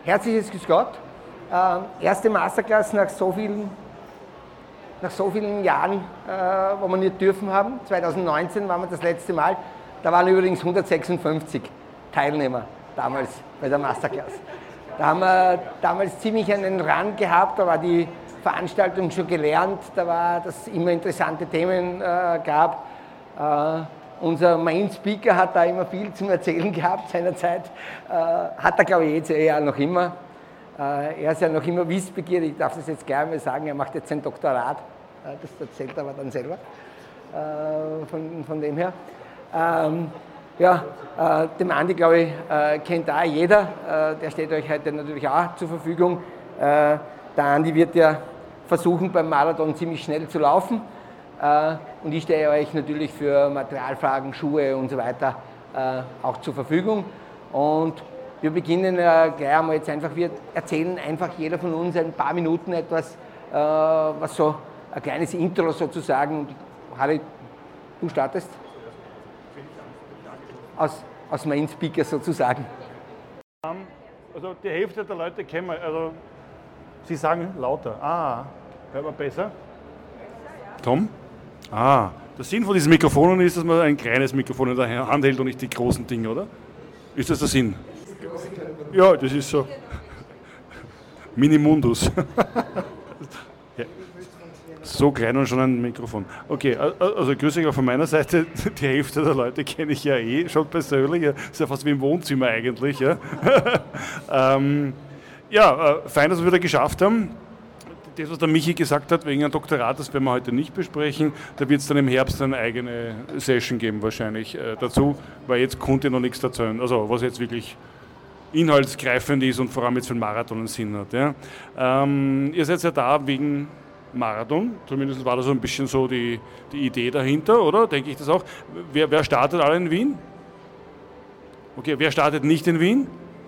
Herzliches Grüß Gott. Erste Masterclass nach so vielen Jahren, wo wir nicht dürfen haben. 2019 waren wir das letzte Mal. Da waren übrigens 156 Teilnehmer damals bei der Masterclass. Da haben wir damals ziemlich einen Run gehabt, da war die Veranstaltung schon gelernt, da war, dass es immer interessante Themen gab. Unser Main Speaker hat da immer viel zum Erzählen gehabt seinerzeit. Hat er, glaube ich, jetzt ja noch immer. Er ist ja noch immer wissbegierig, ich darf das jetzt gleich mal sagen, er macht jetzt sein Doktorat. Das erzählt er aber dann selber, von dem her. Dem Andi, glaube ich, kennt auch jeder. Der steht euch heute natürlich auch zur Verfügung. Der Andi wird ja versuchen, beim Marathon ziemlich schnell zu laufen. Und ich stehe euch natürlich für Materialfragen, Schuhe und so weiter auch zur Verfügung. Und wir beginnen gleich einmal jetzt einfach, wir erzählen einfach jeder von uns ein paar Minuten etwas, was so ein kleines Intro sozusagen. Harry, du startest? Aus Main Speaker sozusagen. Also die Hälfte der Leute kennen wir, also sie sagen lauter. Hört man besser? Tom? Der Sinn von diesen Mikrofonen ist, dass man ein kleines Mikrofon in der Hand hält und nicht die großen Dinge, oder? Ist das der Sinn? Ja, das ist so. Minimundus. Ja. So klein und schon ein Mikrofon. Okay, also grüße euch auch von meiner Seite. Die Hälfte der Leute kenne ich ja schon persönlich. Ist ja fast wie im Wohnzimmer eigentlich. Ja, fein, dass wir wieder geschafft haben. Das, was der Michi gesagt hat, wegen einem Doktorat, das werden wir heute nicht besprechen. Da wird es dann im Herbst eine eigene Session geben wahrscheinlich dazu, weil jetzt konnte ich noch nichts erzählen. Also was jetzt wirklich inhaltsgreifend ist und vor allem jetzt für den Marathon einen Sinn hat. Ja. Ihr seid ja da wegen Marathon, zumindest war das so ein bisschen so die Idee dahinter, oder? Denke ich das auch. Wer startet alle in Wien? Okay, wer startet nicht in Wien?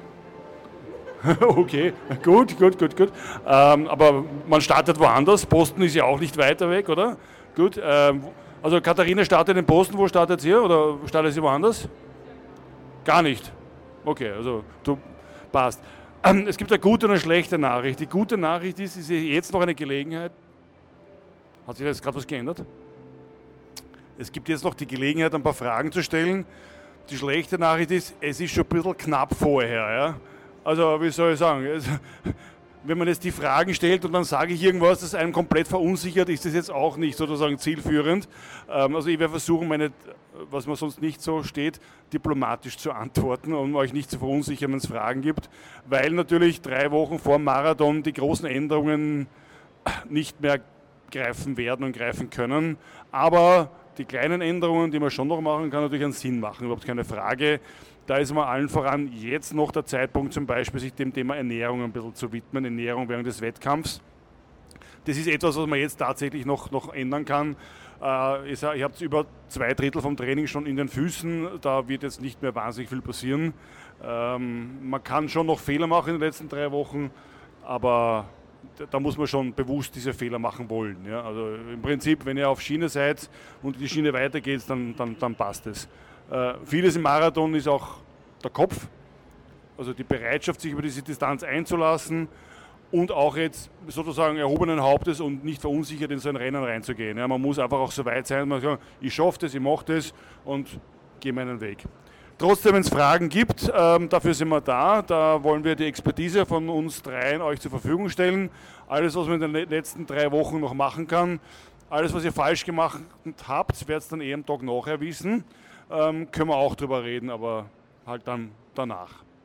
Okay, gut. Aber man startet woanders. Boston ist ja auch nicht weiter weg, oder? Gut. Also Katharina startet in Boston. Wo startet sie? Oder startet sie woanders? Gar nicht. Okay, also du passt. Es gibt eine gute und eine schlechte Nachricht. Die gute Nachricht ist jetzt noch eine Gelegenheit. Hat sich jetzt gerade was geändert? Es gibt jetzt noch die Gelegenheit, ein paar Fragen zu stellen. Die schlechte Nachricht ist, es ist schon ein bisschen knapp vorher. Ja? Also, wie soll ich sagen, wenn man jetzt die Fragen stellt und dann sage ich irgendwas, das einem komplett verunsichert, ist das jetzt auch nicht sozusagen zielführend. Also ich werde versuchen, was man sonst nicht so steht, diplomatisch zu antworten, um euch nicht zu verunsichern, wenn es Fragen gibt, weil natürlich 3 Wochen vor dem Marathon die großen Änderungen nicht mehr greifen werden und greifen können. Aber die kleinen Änderungen, die man schon noch machen kann, natürlich einen Sinn machen, überhaupt keine Frage. Da ist mal allen voran jetzt noch der Zeitpunkt, zum Beispiel sich dem Thema Ernährung ein bisschen zu widmen, Ernährung während des Wettkampfs. Das ist etwas, was man jetzt tatsächlich noch ändern kann. Ihr habt über 2/3 vom Training schon in den Füßen, da wird jetzt nicht mehr wahnsinnig viel passieren. Man kann schon noch Fehler machen in den letzten 3 Wochen, aber da muss man schon bewusst diese Fehler machen wollen. Ja? Also im Prinzip, wenn ihr auf Schiene seid und die Schiene weitergeht, dann passt es. Vieles im Marathon ist auch der Kopf, also die Bereitschaft, sich über diese Distanz einzulassen und auch jetzt sozusagen erhobenen Hauptes und nicht verunsichert in so ein Rennen reinzugehen. Ja, man muss einfach auch so weit sein, man sagt, ich schaffe das, ich mache das und gehe meinen Weg. Trotzdem, wenn es Fragen gibt, dafür sind wir da. Da wollen wir die Expertise von uns dreien euch zur Verfügung stellen. Alles, was man in den letzten 3 Wochen noch machen kann, alles, was ihr falsch gemacht habt, werdet ihr dann am Tag nachher wissen. Können wir auch drüber reden, aber halt dann danach.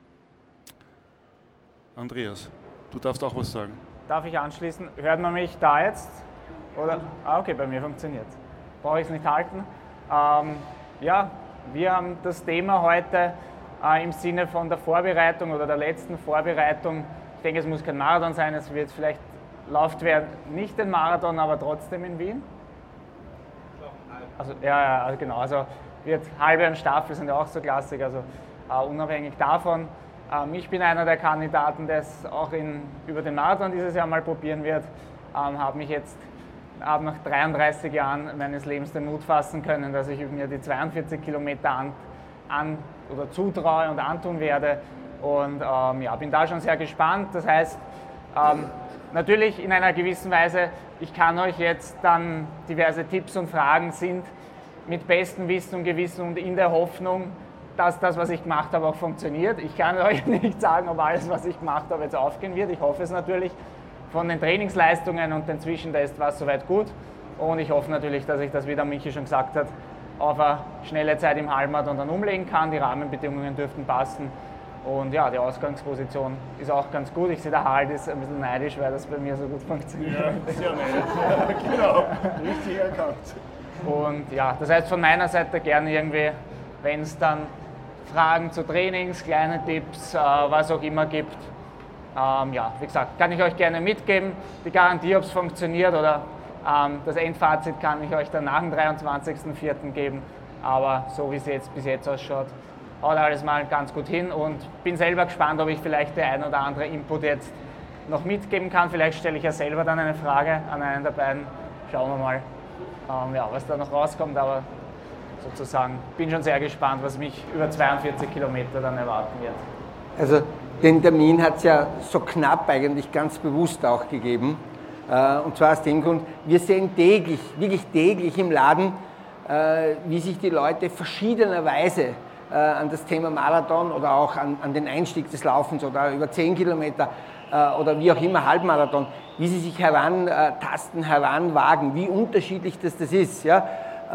Andreas, du darfst auch was sagen. Darf ich anschließen? Hört man mich da jetzt? Oder? Okay, bei mir funktioniert es. Brauche ich es nicht halten. Wir haben das Thema heute im Sinne von der Vorbereitung oder der letzten Vorbereitung. Ich denke, es muss kein Marathon sein, es wird vielleicht, läuft wer nicht den Marathon, aber trotzdem in Wien. Also, genau. Also wird halbe und Staffel sind ja auch so Klassiker, also unabhängig davon. Ich bin einer der Kandidaten, der es auch über den Marathon dieses Jahr mal probieren wird. Habe nach 33 Jahren meines Lebens den Mut fassen können, dass ich mir die 42 Kilometer zutraue und antun werde. Und bin da schon sehr gespannt. Das heißt, natürlich in einer gewissen Weise, ich kann euch jetzt dann diverse Tipps und Fragen sind mit bestem Wissen und Gewissen und in der Hoffnung, dass das, was ich gemacht habe, auch funktioniert. Ich kann euch nicht sagen, ob alles, was ich gemacht habe, jetzt aufgehen wird. Ich hoffe es natürlich. Von den Trainingsleistungen und den Zwischentests war es soweit gut. Und ich hoffe natürlich, dass ich das, wie der Michi schon gesagt hat, auf eine schnelle Zeit im Halbmarathon dann umlegen kann. Die Rahmenbedingungen dürften passen. Und ja, die Ausgangsposition ist auch ganz gut. Ich sehe, der Harald ist ein bisschen neidisch, weil das bei mir so gut funktioniert. Ja, sehr neidisch. Genau, richtig erkannt. Und ja, das heißt von meiner Seite gerne irgendwie, wenn es dann Fragen zu Trainings, kleine Tipps, was auch immer gibt, wie gesagt, kann ich euch gerne mitgeben. Die Garantie, ob es funktioniert oder das Endfazit kann ich euch dann nach dem 23.04. geben. Aber so wie es jetzt bis jetzt ausschaut, haut alles mal ganz gut hin und bin selber gespannt, ob ich vielleicht der ein oder andere Input jetzt noch mitgeben kann. Vielleicht stelle ich ja selber dann eine Frage an einen der beiden. Schauen wir mal, was da noch rauskommt. Aber sozusagen bin schon sehr gespannt, was mich über 42 Kilometer dann erwarten wird. Also den Termin hat es ja so knapp eigentlich ganz bewusst auch gegeben. Und zwar aus dem Grund, wir sehen täglich, wirklich täglich im Laden, wie sich die Leute verschiedenerweise an das Thema Marathon oder auch an den Einstieg des Laufens oder über 10 Kilometer oder wie auch immer Halbmarathon, wie sie sich herantasten, heranwagen, wie unterschiedlich das ist, ja?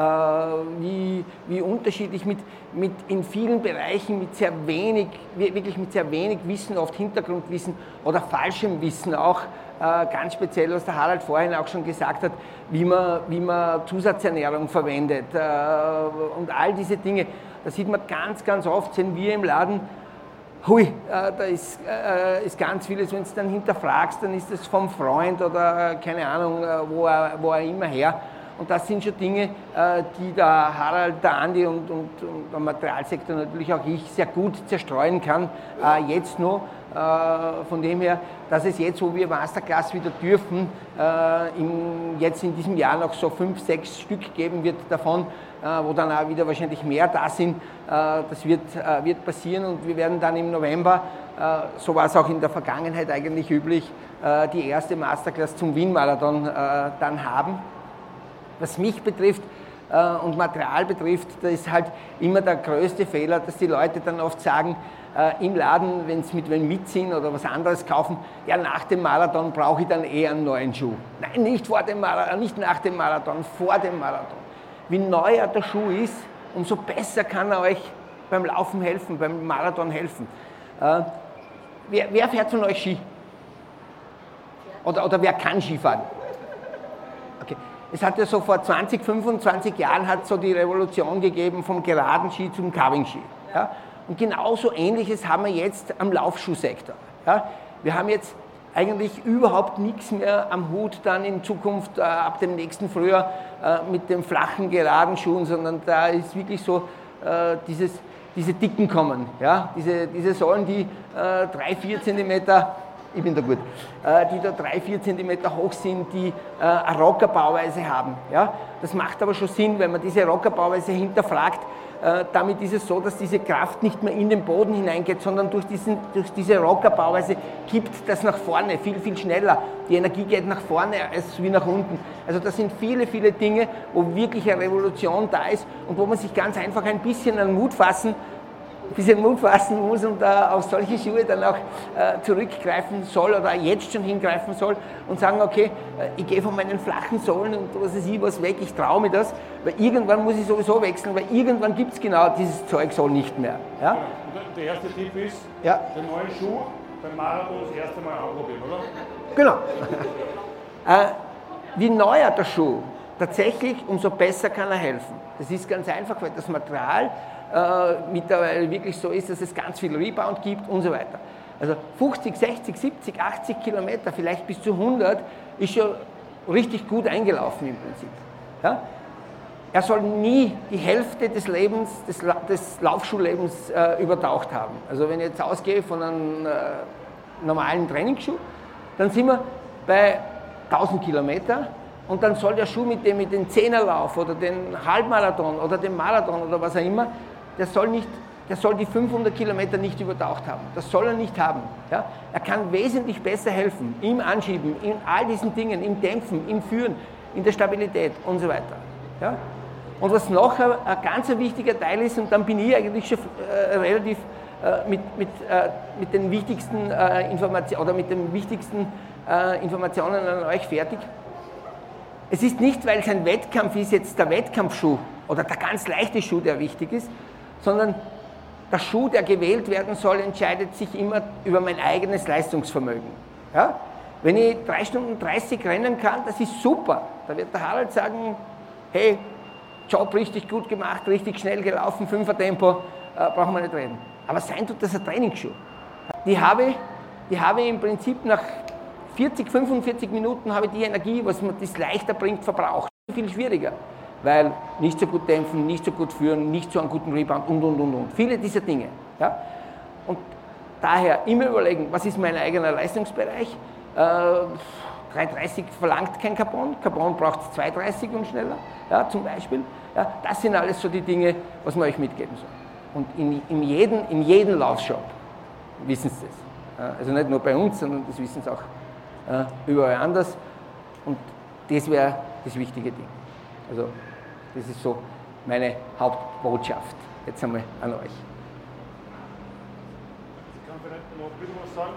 Wie unterschiedlich mit in vielen Bereichen mit sehr wenig Wissen, oft Hintergrundwissen oder falschem Wissen auch, ganz speziell, was der Harald vorhin auch schon gesagt hat, wie man Zusatzernährung verwendet und all diese Dinge. Da sieht man ganz oft, sehen wir im Laden, da ist ganz vieles, wenn du es dann hinterfragst, dann ist es vom Freund oder keine Ahnung, wo er immer her. Und das sind schon Dinge, die der Harald, der Andi und der Materialsektor, natürlich auch ich, sehr gut zerstreuen kann, jetzt noch. Von dem her, dass es jetzt, wo wir Masterclass wieder dürfen, jetzt in diesem Jahr noch so 5, 6 Stück geben wird davon, wo dann auch wieder wahrscheinlich mehr da sind. Das wird passieren und wir werden dann im November, so war es auch in der Vergangenheit eigentlich üblich, die erste Masterclass zum Wien-Marathon dann haben. Was mich betrifft und Material betrifft, da ist halt immer der größte Fehler, dass die Leute dann oft sagen, im Laden, wenn sie mit wem mitziehen oder was anderes kaufen, ja, nach dem Marathon brauche ich dann einen neuen Schuh. Nein, nicht vor dem Marathon, nicht nach dem Marathon, vor dem Marathon. Wie neuer der Schuh ist, umso besser kann er euch beim Laufen helfen, beim Marathon helfen. Wer fährt von euch Ski? Oder wer kann Ski fahren? Okay. Es hat ja so vor 20, 25 Jahren hat so die Revolution gegeben vom geraden Ski zum Carving-Ski. Ja? Und genauso Ähnliches haben wir jetzt am Laufschuhsektor. Ja? Wir haben jetzt eigentlich überhaupt nichts mehr am Hut dann in Zukunft ab dem nächsten Frühjahr mit den flachen, geraden Schuhen, sondern da ist wirklich so diese dicken kommen. Ja? Diese Sohlen, die 3-4 Zentimeter, ich bin da gut, die da 3-4 Zentimeter hoch sind, die eine Rockerbauweise haben. Ja? Das macht aber schon Sinn, wenn man diese Rockerbauweise hinterfragt. Damit ist es so, dass diese Kraft nicht mehr in den Boden hineingeht, sondern durch diese Rockerbauweise kippt das nach vorne, viel, viel schneller. Die Energie geht nach vorne als wie nach unten. Also das sind viele, viele Dinge, wo wirklich eine Revolution da ist und wo man sich ganz einfach ein bisschen an Mut fassen muss und auf solche Schuhe dann auch zurückgreifen soll oder jetzt schon hingreifen soll und sagen, okay, ich gehe von meinen flachen Sohlen und was weiß ich was weg, ich traue mir das, weil irgendwann muss ich sowieso wechseln, weil irgendwann gibt es genau dieses Zeug so nicht mehr. Ja? Und der erste Tipp ist, ja, den neuen Schuh beim Marathon das erste Mal ausprobieren, oder? Genau. Wie neuer der Schuh, tatsächlich, umso besser kann er helfen. Das ist ganz einfach, weil das Material mittlerweile wirklich so ist, dass es ganz viel Rebound gibt und so weiter. Also 50, 60, 70, 80 Kilometer, vielleicht bis zu 100, ist schon richtig gut eingelaufen im Prinzip. Ja? Er soll nie die Hälfte des Lebens, des Laufschuhlebens übertaucht haben. Also wenn ich jetzt ausgehe von einem normalen Trainingsschuh, dann sind wir bei 1000 Kilometer und dann soll der Schuh mit dem den Zehnerlauf oder den Halbmarathon oder den Marathon oder was auch immer, der der soll die 500 Kilometer nicht übertaucht haben. Das soll er nicht haben. Ja? Er kann wesentlich besser helfen im Anschieben, in all diesen Dingen, im Dämpfen, im Führen, in der Stabilität und so weiter. Ja? Und was noch ein ganz wichtiger Teil ist, und dann bin ich eigentlich schon relativ mit den wichtigsten Informationen oder mit den wichtigsten Informationen an euch fertig. Es ist nicht, weil es ein Wettkampf ist, jetzt der Wettkampfschuh oder der ganz leichte Schuh, der wichtig ist, sondern der Schuh, der gewählt werden soll, entscheidet sich immer über mein eigenes Leistungsvermögen. Ja? Wenn ich 3 Stunden 30 rennen kann, das ist super. Da wird der Harald sagen, hey, Job richtig gut gemacht, richtig schnell gelaufen, 5er Tempo, brauchen wir nicht reden. Aber sein tut das ein Trainingsschuh. Die habe im Prinzip nach 40, 45 Minuten habe ich die Energie, was man das leichter bringt, verbraucht. Viel schwieriger, weil nicht so gut dämpfen, nicht so gut führen, nicht so einen guten Rebound und. Viele dieser Dinge. Ja? Und daher immer überlegen, was ist mein eigener Leistungsbereich. 3,30 verlangt kein Carbon, Carbon braucht es 2,30 und schneller, ja, zum Beispiel. Ja, das sind alles so die Dinge, was man euch mitgeben soll. Und in jedem Laufshop wissen sie das. Ja, also nicht nur bei uns, sondern das wissen sie auch überall anders. Und das wäre das wichtige Ding. Also das ist so meine Hauptbotschaft jetzt einmal an euch. Ich kann vielleicht noch ein bisschen was sagen.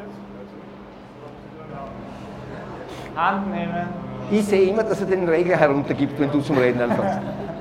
Hand nehmen. Ich sehe immer, dass er den Regler heruntergibt, wenn du zum Reden anfängst.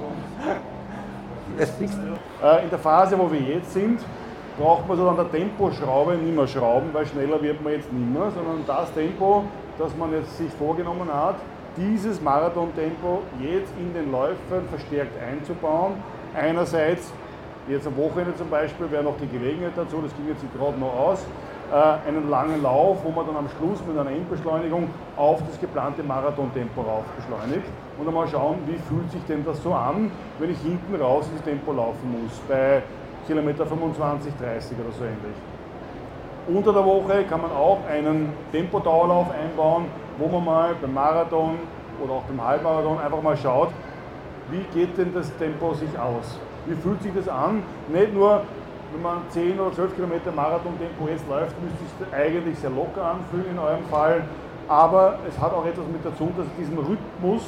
In der Phase, wo wir jetzt sind, braucht man so an der Temposchraube nicht mehr schrauben, weil schneller wird man jetzt nicht mehr, sondern das Tempo, das man jetzt sich vorgenommen hat, dieses Marathontempo jetzt in den Läufen verstärkt einzubauen. Einerseits, jetzt am Wochenende zum Beispiel, wäre noch die Gelegenheit dazu, das ging jetzt gerade noch aus, einen langen Lauf, wo man dann am Schluss mit einer Endbeschleunigung auf das geplante Marathontempo rauf beschleunigt und einmal schauen, wie fühlt sich denn das so an, wenn ich hinten raus ins Tempo laufen muss, bei Kilometer 25, 30 oder so ähnlich. Unter der Woche kann man auch einen Tempodauerlauf einbauen, wo man mal beim Marathon oder auch beim Halbmarathon einfach mal schaut, wie geht denn das Tempo sich aus? Wie fühlt sich das an? Nicht nur, wenn man 10 oder 12 Kilometer Marathon-Tempo jetzt läuft, müsste es sich eigentlich sehr locker anfühlen in eurem Fall, aber es hat auch etwas mit dazu, dass diesen Rhythmus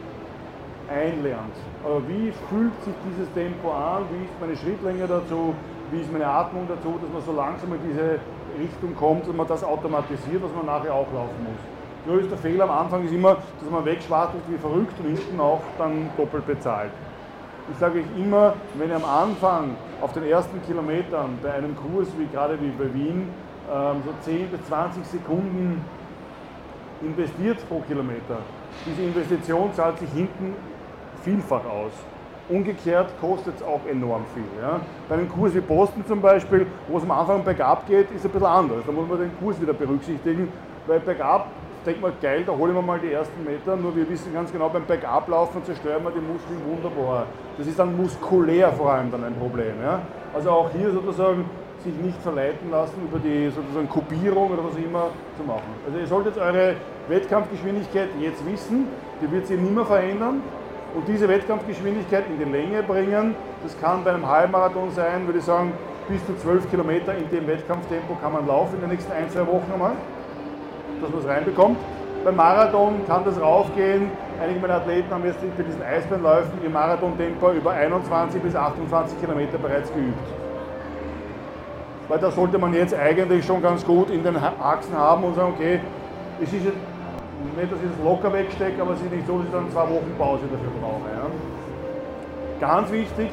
einlernt. Aber wie fühlt sich dieses Tempo an? Wie ist meine Schrittlänge dazu? Wie ist meine Atmung dazu? Dass man so langsam in diese Richtung kommt, dass man das automatisiert, was man nachher auch laufen muss. Nur ist der Fehler am Anfang ist immer, dass man wegschwartelt wie verrückt und hinten auch dann doppelt bezahlt. Ich sage euch immer, wenn ihr am Anfang auf den ersten Kilometern bei einem Kurs wie gerade wie bei Wien so 10 bis 20 Sekunden investiert pro Kilometer, diese Investition zahlt sich hinten vielfach aus. Umgekehrt kostet es auch enorm viel. Ja. Bei einem Kurs wie Boston zum Beispiel, wo es am Anfang bergab geht, ist es ein bisschen anders. Da muss man den Kurs wieder berücksichtigen, weil bergab denkt man, geil, da holen wir mal die ersten Meter, nur wir wissen ganz genau, beim Bergablaufen zerstören wir die Muskeln wunderbar. Das ist dann muskulär vor allem dann ein Problem. Ja. Also auch hier sozusagen sich nicht verleiten lassen, über die sozusagen Kopierung oder was immer zu machen. Also ihr solltet eure Wettkampfgeschwindigkeit jetzt wissen, die wird sich nicht mehr verändern. Und diese Wettkampfgeschwindigkeit in die Länge bringen, das kann bei einem Halbmarathon sein, würde ich sagen, bis zu 12 Kilometer in dem Wettkampftempo kann man laufen in den nächsten 1-2 Wochen einmal, dass man es reinbekommt. Beim Marathon kann das raufgehen. Einige meiner Athleten haben jetzt bei diesen Eisbahnläufen ihr Marathontempo über 21 bis 28 Kilometer bereits geübt. Weil da sollte man jetzt eigentlich schon ganz gut in den Achsen haben und sagen, okay, es ist jetzt nicht, dass ich das locker wegstecke, aber es ist nicht so, dass ich dann 2 Wochen Pause dafür brauche. Ja. Ganz wichtig,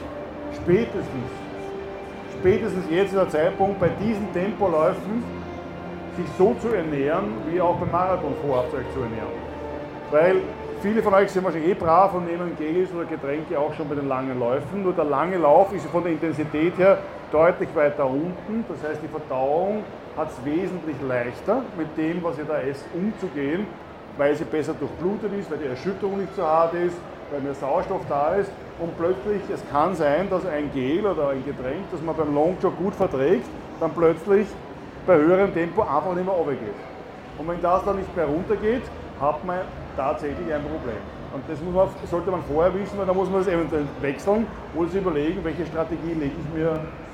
spätestens jetzt ist der Zeitpunkt, bei diesen Tempoläufen sich so zu ernähren, wie ihr auch beim Marathon vorhabt, euch zu ernähren. Weil viele von euch sind wahrscheinlich brav und nehmen Gels oder Getränke auch schon bei den langen Läufen. Nur der lange Lauf ist von der Intensität her deutlich weiter unten. Das heißt, die Verdauung hat es wesentlich leichter, mit dem, was ihr da esst, umzugehen, weil sie besser durchblutet ist, weil die Erschütterung nicht so hart ist, weil mehr Sauerstoff da ist. Und plötzlich, es kann sein, dass ein Gel oder ein Getränk, das man beim Longjog gut verträgt, dann plötzlich bei höherem Tempo einfach nicht mehr runtergeht. Und wenn das dann nicht mehr runtergeht, hat man tatsächlich ein Problem. Und das sollte man vorher wissen, weil dann muss man das eventuell wechseln oder sich überlegen, welche Strategie lege ich mir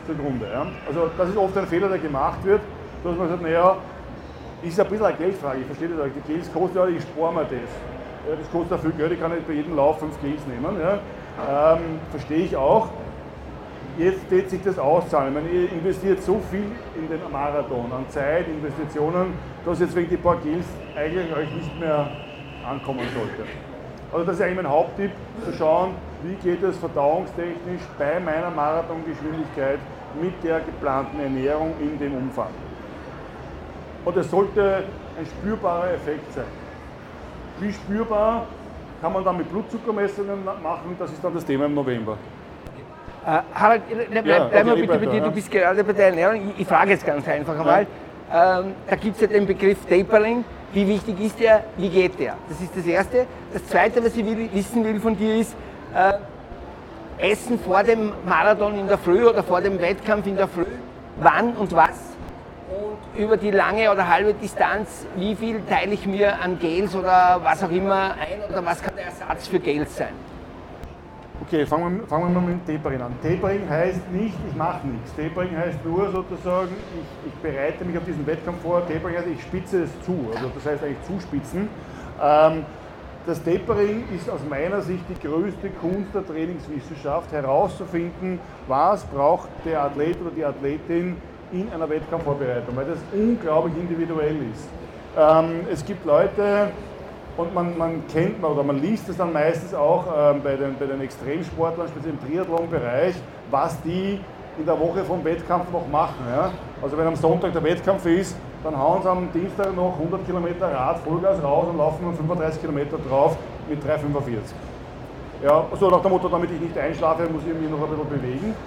zugrunde. Ja? Also das ist oft ein Fehler, der gemacht wird, dass man sagt, naja, ist ein bisschen eine Geldfrage, ich verstehe das auch, die Gels kosten ja, ich spare mir das. Ja, das kostet auch viel Geld, ich kann nicht bei jedem Lauf 5 Gels nehmen. Ja? Verstehe ich auch. Jetzt geht sich das auszahlen. Ich meine, ihr investiert so viel in den Marathon, an Zeit, Investitionen, dass jetzt wegen die paar Gels eigentlich euch nicht mehr ankommen sollte. Also das ist eigentlich mein Haupttipp, zu schauen, wie geht es verdauungstechnisch bei meiner Marathongeschwindigkeit mit der geplanten Ernährung in dem Umfang. Und es sollte ein spürbarer Effekt sein. Wie spürbar kann man dann mit Blutzuckermessungen machen, das ist dann das Thema im November. Harald, bleib mal bitte bei dir, du bist gerade bei der Ernährung. Ich frage jetzt ganz einfach einmal. Da gibt es ja den Begriff Tapering. Wie wichtig ist der? Wie geht der? Das ist das Erste. Das Zweite, was ich wissen will von dir ist, Essen vor dem Marathon in der Früh oder vor dem Wettkampf in der Früh, wann und was? Und über die lange oder halbe Distanz, wie viel teile ich mir an Gels oder was auch immer ein oder was kann der Ersatz für Gels sein? Okay, fangen wir mal mit dem Tapering an. Tapering heißt nicht, ich mache nichts. Tapering heißt nur sozusagen, ich bereite mich auf diesen Wettkampf vor. Tapering heißt, ich spitze es zu, also das heißt eigentlich zuspitzen. Das Tapering ist aus meiner Sicht die größte Kunst der Trainingswissenschaft, herauszufinden, was braucht der Athlet oder die Athletin in einer Wettkampfvorbereitung, weil das unglaublich individuell ist. Es gibt Leute, und man kennt oder man liest es dann meistens auch bei den Extremsportlern, speziell im Triathlon-Bereich, was die in der Woche vom Wettkampf noch machen. Ja? Also wenn am Sonntag der Wettkampf ist, dann hauen sie am Dienstag noch 100 Kilometer Rad Vollgas raus und laufen dann 35 Kilometer drauf mit 3,45. Ja, so nach dem Motto, damit ich nicht einschlafe, muss ich mich noch ein bisschen bewegen.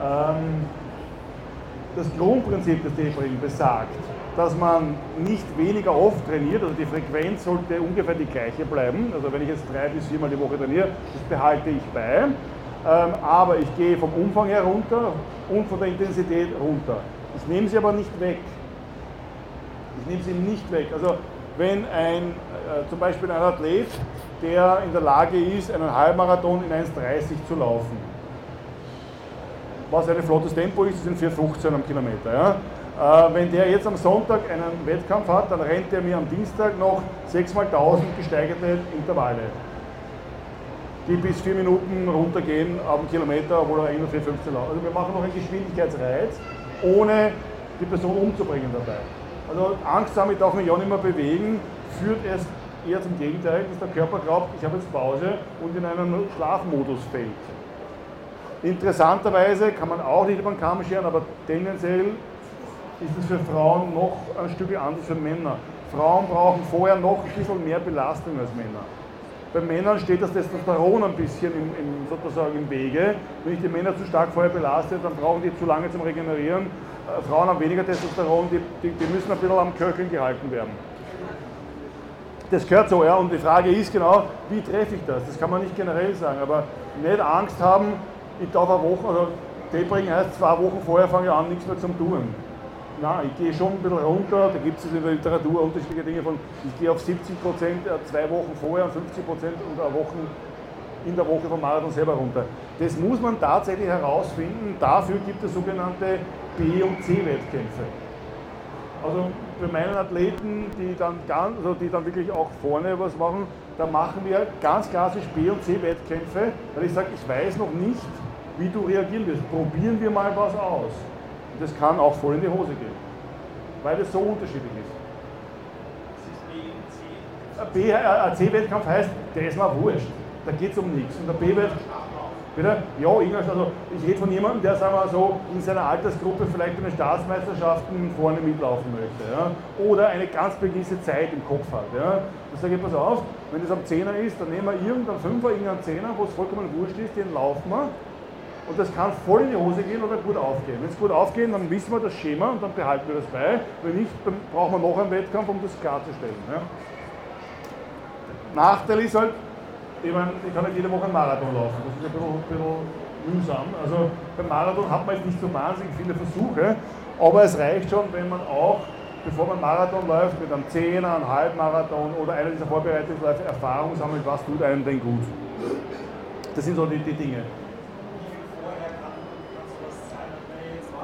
Das Grundprinzip des Tapering besagt, dass man nicht weniger oft trainiert, also die Frequenz sollte ungefähr die gleiche bleiben. Also wenn ich jetzt 3 bis 4 Mal die Woche trainiere, das behalte ich bei. Aber ich gehe vom Umfang her runter und von der Intensität runter. Ich nehme sie aber nicht weg. Ich nehme sie nicht weg. Also wenn zum Beispiel ein Athlet, der in der Lage ist, einen Halbmarathon in 1,30 zu laufen, was ein flottes Tempo ist, sind 4,15 am Kilometer. Ja? Wenn der jetzt am Sonntag einen Wettkampf hat, dann rennt er mir am Dienstag noch 6x1000 gesteigerte Intervalle, die bis 4 Minuten runtergehen auf den Kilometer, obwohl er eigentlich nur 4,15 läuft. Also wir machen noch einen Geschwindigkeitsreiz, ohne die Person umzubringen dabei. Also Angst damit darf mich auch nicht mehr bewegen, führt es eher zum Gegenteil, dass der Körper glaubt, ich habe jetzt Pause und in einen Schlafmodus fällt. Interessanterweise kann man auch nicht über den Kamm scheren, aber tendenziell ist es für Frauen noch ein Stück anders für Männer. Frauen brauchen vorher noch ein bisschen mehr Belastung als Männer. Bei Männern steht das Testosteron ein bisschen sozusagen im Wege. Wenn ich die Männer zu stark vorher belaste, dann brauchen die zu lange zum Regenerieren. Frauen haben weniger Testosteron, die müssen ein bisschen am Köcheln gehalten werden. Das gehört so, ja, und die Frage ist genau, wie treffe ich das? Das kann man nicht generell sagen, aber nicht Angst haben, ich darf eine Woche, also Tapering heißt 2 Wochen vorher fange ich an, nichts mehr zum Tun. Nein, ich gehe schon ein bisschen runter, da gibt es in der Literatur unterschiedliche Dinge von, ich gehe auf 70% 2 Wochen vorher und 50% in der Woche vom Marathon selber runter. Das muss man tatsächlich herausfinden, dafür gibt es sogenannte B- und C-Wettkämpfe. Also bei meinen Athleten, die dann wirklich auch vorne was machen, da machen wir ganz klassisch B- und C-Wettkämpfe, weil ich sage, ich weiß noch nicht, wie du reagieren wirst. Probieren wir mal was aus. Und das kann auch voll in die Hose gehen, weil es so unterschiedlich ist. Ein C-Wettkampf heißt, der ist mir wurscht, da geht es um nichts. Und der B-Wettkampf, ja, also ich rede von jemandem, der sagen wir so, in seiner Altersgruppe vielleicht bei den Staatsmeisterschaften vorne mitlaufen möchte. Ja? Oder eine ganz gewisse Zeit im Kopf hat. Ja? Da sage ich, pass auf, wenn es am 10er ist, dann nehmen wir irgendeinen 5er, irgendeinen 10er, wo es vollkommen wurscht ist, den laufen wir. Und das kann voll in die Hose gehen oder gut aufgehen. Wenn es gut aufgeht, dann wissen wir das Schema und dann behalten wir das bei. Wenn nicht, dann brauchen wir noch einen Wettkampf, um das klarzustellen. Ja? Nachteil ist halt, ich kann nicht jede Woche einen Marathon laufen, das ist ein bisschen mühsam. Also beim Marathon hat man jetzt nicht so wahnsinnig viele Versuche, aber es reicht schon, wenn man auch, bevor man Marathon läuft, mit einem 10er, einem Halbmarathon oder einer dieser Vorbereitungsläufe Erfahrung sammelt, was tut einem denn gut. Das sind so die Dinge.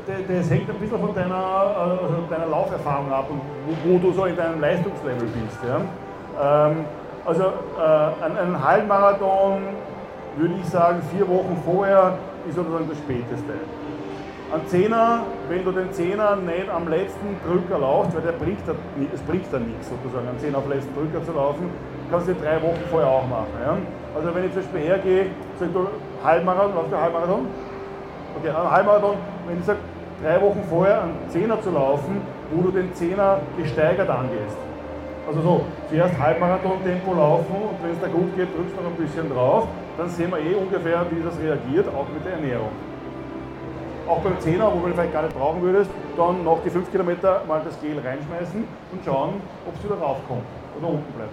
das hängt ein bisschen von deiner Lauferfahrung ab und wo du so in deinem Leistungslevel bist. Ja? Ein Halbmarathon würde ich sagen, 4 Wochen vorher ist sozusagen das Späteste. Ein Zehner, wenn du den Zehner nicht am letzten Drücker laufst, weil es bringt dann nichts, sozusagen, einen Zehner auf den letzten Drücker zu laufen, kannst du den 3 Wochen vorher auch machen. Ja? Also wenn ich zum Beispiel hergehe, sag du Halbmarathon, laufst du Halbmarathon? Okay, ein Halbmarathon, wenn ich sage, 3 Wochen vorher einen Zehner zu laufen, wo du den Zehner gesteigert angehst. Also so, zuerst Halbmarathon-Tempo laufen und wenn es da gut geht, drückst du noch ein bisschen drauf, dann sehen wir ungefähr, wie das reagiert, auch mit der Ernährung. Auch beim Zehner, wo du vielleicht gar nicht brauchen würdest, dann noch die 5 Kilometer mal das Gel reinschmeißen und schauen, ob es wieder raufkommt oder unten bleibt.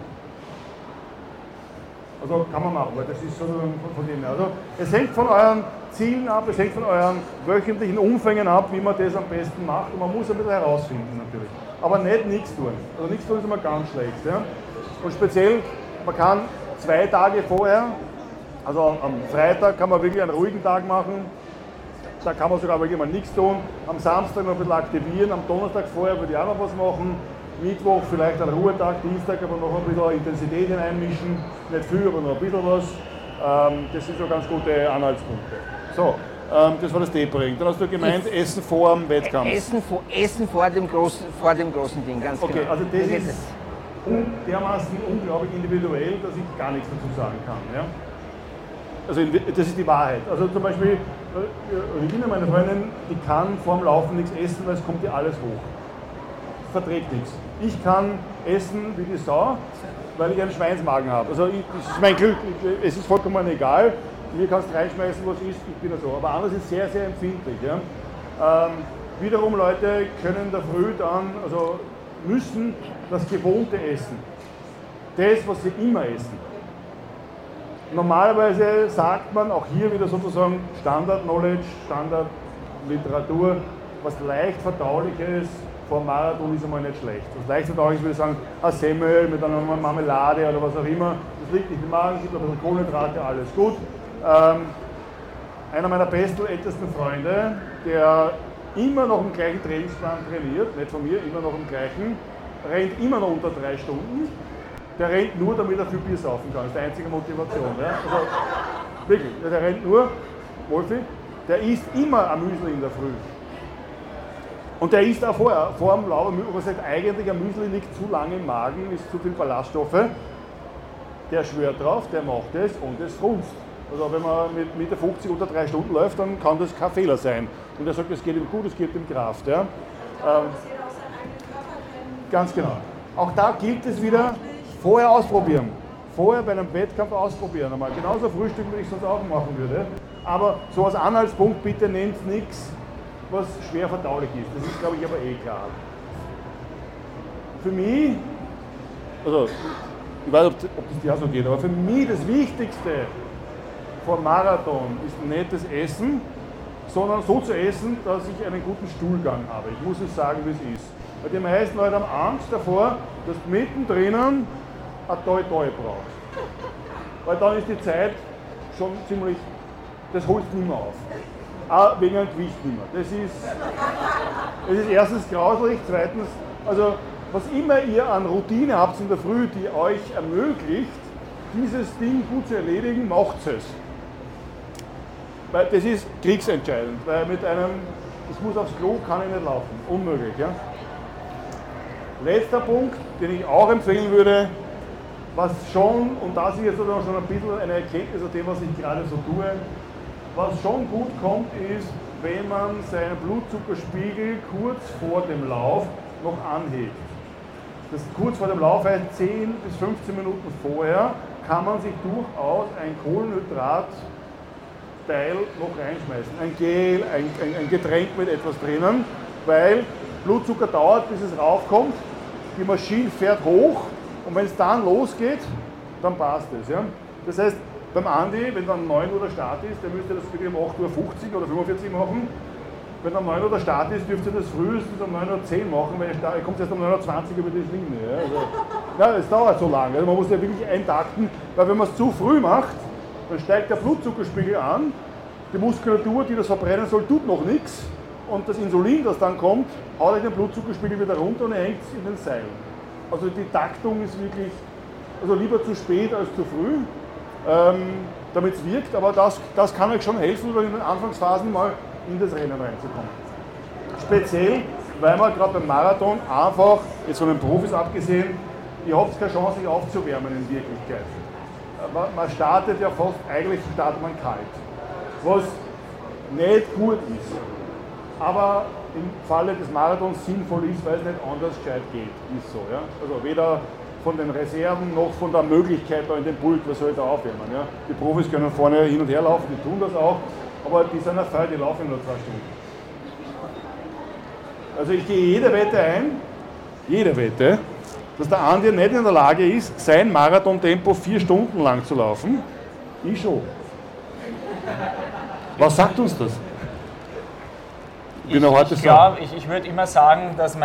Also kann man machen, weil das ist so von dem her. Also es hängt von euren Zielen ab, es hängt von euren wöchentlichen Umfängen ab, wie man das am besten macht und man muss ein bisschen herausfinden natürlich. Aber nicht nichts tun. Also nichts tun ist immer ganz schlecht. Ja? Und speziell, man kann 2 Tage vorher, also am Freitag kann man wirklich einen ruhigen Tag machen, da kann man sogar wirklich mal nichts tun. Am Samstag noch ein bisschen aktivieren, am Donnerstag vorher würde ich auch noch was machen. Mittwoch vielleicht ein Ruhetag, Dienstag aber noch ein bisschen Intensität hineinmischen. Nicht viel, aber noch ein bisschen was. Das sind so ganz gute Anhaltspunkte. So, das war das Tapering. Dann hast du gemeint, Essen vor dem Wettkampf. Essen vor dem großen Ding, ganz genau. Okay, also das ist dermaßen unglaublich individuell, dass ich gar nichts dazu sagen kann. Ja? Also das ist die Wahrheit. Also zum Beispiel, Regina, meine Freundin, die kann vorm Laufen nichts essen, weil es kommt ihr alles hoch. Verträgt nichts. Ich kann essen wie die Sau, weil ich einen Schweinsmagen habe. Also das ist mein Glück, es ist vollkommen egal. Mir kannst du reinschmeißen, was ist, ich bin so. Aber anders ist sehr, sehr empfindlich. Ja. Wiederum Leute können da früh dann, also müssen das Gewohnte essen. Das, was sie immer essen. Normalerweise sagt man auch hier wieder sozusagen Standard-Knowledge, Standard-Literatur, was leicht Verdauliches vor dem Marathon ist einmal nicht schlecht. Was leicht Verdauliches würde ich sagen, ein Semmel mit einer Marmelade oder was auch immer, das liegt nicht im Magen, gibt ein bisschen Kohlenhydrate, alles gut. Einer meiner besten, ältesten Freunde, der immer noch im gleichen Trainingsplan trainiert, nicht von mir, immer noch im gleichen, rennt immer noch unter 3 Stunden. Der rennt nur, damit er viel Bier saufen kann. Das ist die einzige Motivation. Ja? Also, wirklich, der rennt nur, Wolfi, der isst immer ein Müsli in der Früh. Und der isst auch vorher, vor dem Lauf, man sagt eigentlich, ein Müsli liegt zu lange im Magen, ist zu viel Ballaststoffe. Der schwört drauf, der macht es und es funzt. Also wenn man mit Meter 50 unter 3 Stunden läuft, dann kann das kein Fehler sein. Und er sagt, es geht ihm gut, es gibt ihm Kraft. Ja? Ganz genau. Auch da gilt es wieder, vorher ausprobieren. Vorher bei einem Wettkampf ausprobieren einmal. Genauso frühstücken, wie ich sonst auch machen würde. Aber so als Anhaltspunkt bitte nennt nichts, was schwer verdaulich ist. Das ist, glaube ich, aber klar. Für mich, also ich weiß nicht, ob das dir auch so geht, aber für mich das Wichtigste vor Marathon ist nicht das Essen, sondern so zu essen, dass ich einen guten Stuhlgang habe. Ich muss es sagen, wie es ist. Weil die meisten Leute haben Angst davor, dass du mittendrin ein Toi-Toi brauchst. Weil dann ist die Zeit schon ziemlich, das holst du nicht mehr auf. Auch wegen dem Gewicht nicht mehr. Das ist erstens grauslich, zweitens, also was immer ihr an Routine habt in der Früh, die euch ermöglicht, dieses Ding gut zu erledigen, macht es. Weil das ist kriegsentscheidend, weil mit einem, ich muss aufs Klo, kann ich nicht laufen. Unmöglich. Ja? Letzter Punkt, den ich auch empfehlen würde, was schon, und das ist jetzt schon ein bisschen eine Erkenntnis aus dem, was ich gerade so tue, was schon gut kommt, ist, wenn man seinen Blutzuckerspiegel kurz vor dem Lauf noch anhebt. Das kurz vor dem Lauf heißt 10 bis 15 Minuten vorher, kann man sich durchaus ein Kohlenhydratteil noch reinschmeißen. Ein Gel, ein Getränk mit etwas drinnen, weil Blutzucker dauert, bis es raufkommt, die Maschine fährt hoch und wenn es dann losgeht, dann passt es. Ja? Das heißt, beim Andi, wenn dann um 9 Uhr der Start ist, der müsste das wirklich um 8:50 Uhr oder 45 Uhr machen. Wenn um 9 Uhr der Start ist, dürfte ihr das frühestens um 9:10 Uhr machen, weil ihr kommt erst um 9:20 Uhr über die Linie. Ja? Also, ja, es dauert so lange. Also man muss ja wirklich eintakten, weil wenn man es zu früh macht, dann steigt der Blutzuckerspiegel an, die Muskulatur, die das verbrennen soll, tut noch nichts und das Insulin, das dann kommt, haut euch den Blutzuckerspiegel wieder runter und ihr hängt in den Seilen. Also die Taktung ist wirklich, also lieber zu spät als zu früh, damit es wirkt, aber das kann euch schon helfen, in den Anfangsphasen mal in das Rennen reinzukommen. Speziell, weil man gerade beim Marathon einfach, jetzt von den Profis abgesehen, ihr habt keine Chance, sich aufzuwärmen in Wirklichkeit. Man startet ja fast, eigentlich startet man kalt, was nicht gut ist, aber im Falle des Marathons sinnvoll ist, weil es nicht anders gescheit geht, ist so. Ja? Also weder von den Reserven noch von der Möglichkeit da in den Pulk, was soll da aufwärmen. Ja? Die Profis können vorne hin und her laufen, die tun das auch, aber die sind erfreut, die laufen nur 2 Stunden. Also ich gehe jede Wette, dass der Andi nicht in der Lage ist, sein Marathontempo 4 Stunden lang zu laufen. Ich schon. Was sagt uns das? Ich glaube, ich würde immer sagen, dass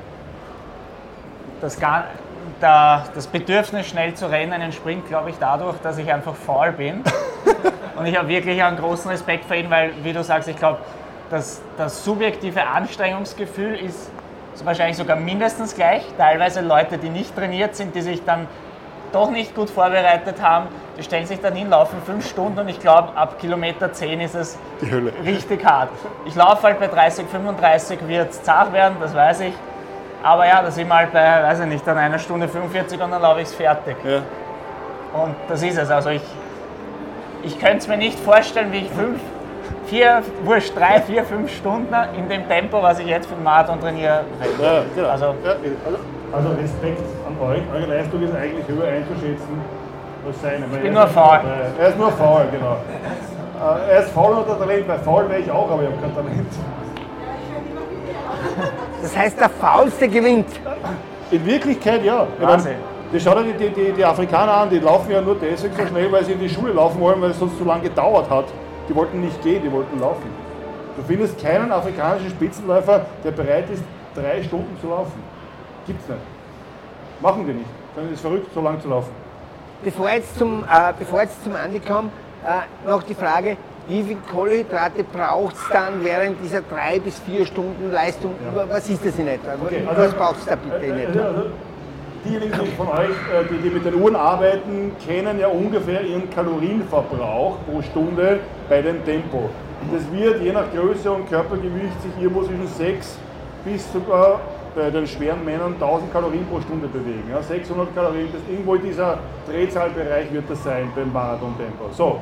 das Bedürfnis, schnell zu rennen, entspringt, glaube ich, dadurch, dass ich einfach faul bin. Und ich habe wirklich einen großen Respekt vor ihm, weil, wie du sagst, ich glaube, das subjektive Anstrengungsgefühl ist wahrscheinlich sogar mindestens gleich. Teilweise Leute, die nicht trainiert sind, die sich dann doch nicht gut vorbereitet haben, die stellen sich dann hin, laufen 5 Stunden und ich glaube, ab Kilometer 10 ist es die Hölle. Richtig hart. Ich laufe halt bei 30, 35 wird es zart werden, das weiß ich. Aber ja, da sind wir halt bei, weiß ich nicht, dann 1 Stunde 45 und dann laufe ich es fertig. Ja. Und das ist es. Also ich könnte es mir nicht vorstellen, wie ich 3, 4, 5 Stunden in dem Tempo, was ich jetzt für den Marathon trainiere, ja, genau. Also Respekt an euch. Eure Leistung ist eigentlich höher einzuschätzen als seine. Ich bin nur faul. Er ist nur faul, genau. Er ist faul und hat Talent. Bei faul wäre ich auch, aber ich habe kein Talent. Das heißt, der Faulste gewinnt. In Wirklichkeit ja. Die schaut die Afrikaner an, die laufen ja nur deswegen so schnell, weil sie in die Schule laufen wollen, weil es sonst zu lange gedauert hat. Die wollten nicht gehen, die wollten laufen. Du findest keinen afrikanischen Spitzenläufer, der bereit ist, 3 Stunden zu laufen. Gibt's nicht. Machen die nicht. Dann ist es verrückt, so lang zu laufen. Bevor ich jetzt zum Andi komme, noch die Frage, wie viel Kohlenhydrate braucht es dann während dieser 3 bis 4 Stunden Leistung? Ja. Was ist das in etwa? Okay, was braucht es da bitte in etwa? Diejenigen von euch, die mit den Uhren arbeiten, kennen ja ungefähr ihren Kalorienverbrauch pro Stunde bei dem Tempo. Das wird je nach Größe und Körpergewicht sich irgendwo zwischen 6 bis sogar bei den schweren Männern 1000 Kalorien pro Stunde bewegen. Ja, 600 Kalorien, das irgendwo in dieser Drehzahlbereich wird das sein beim Marathon-Tempo. So,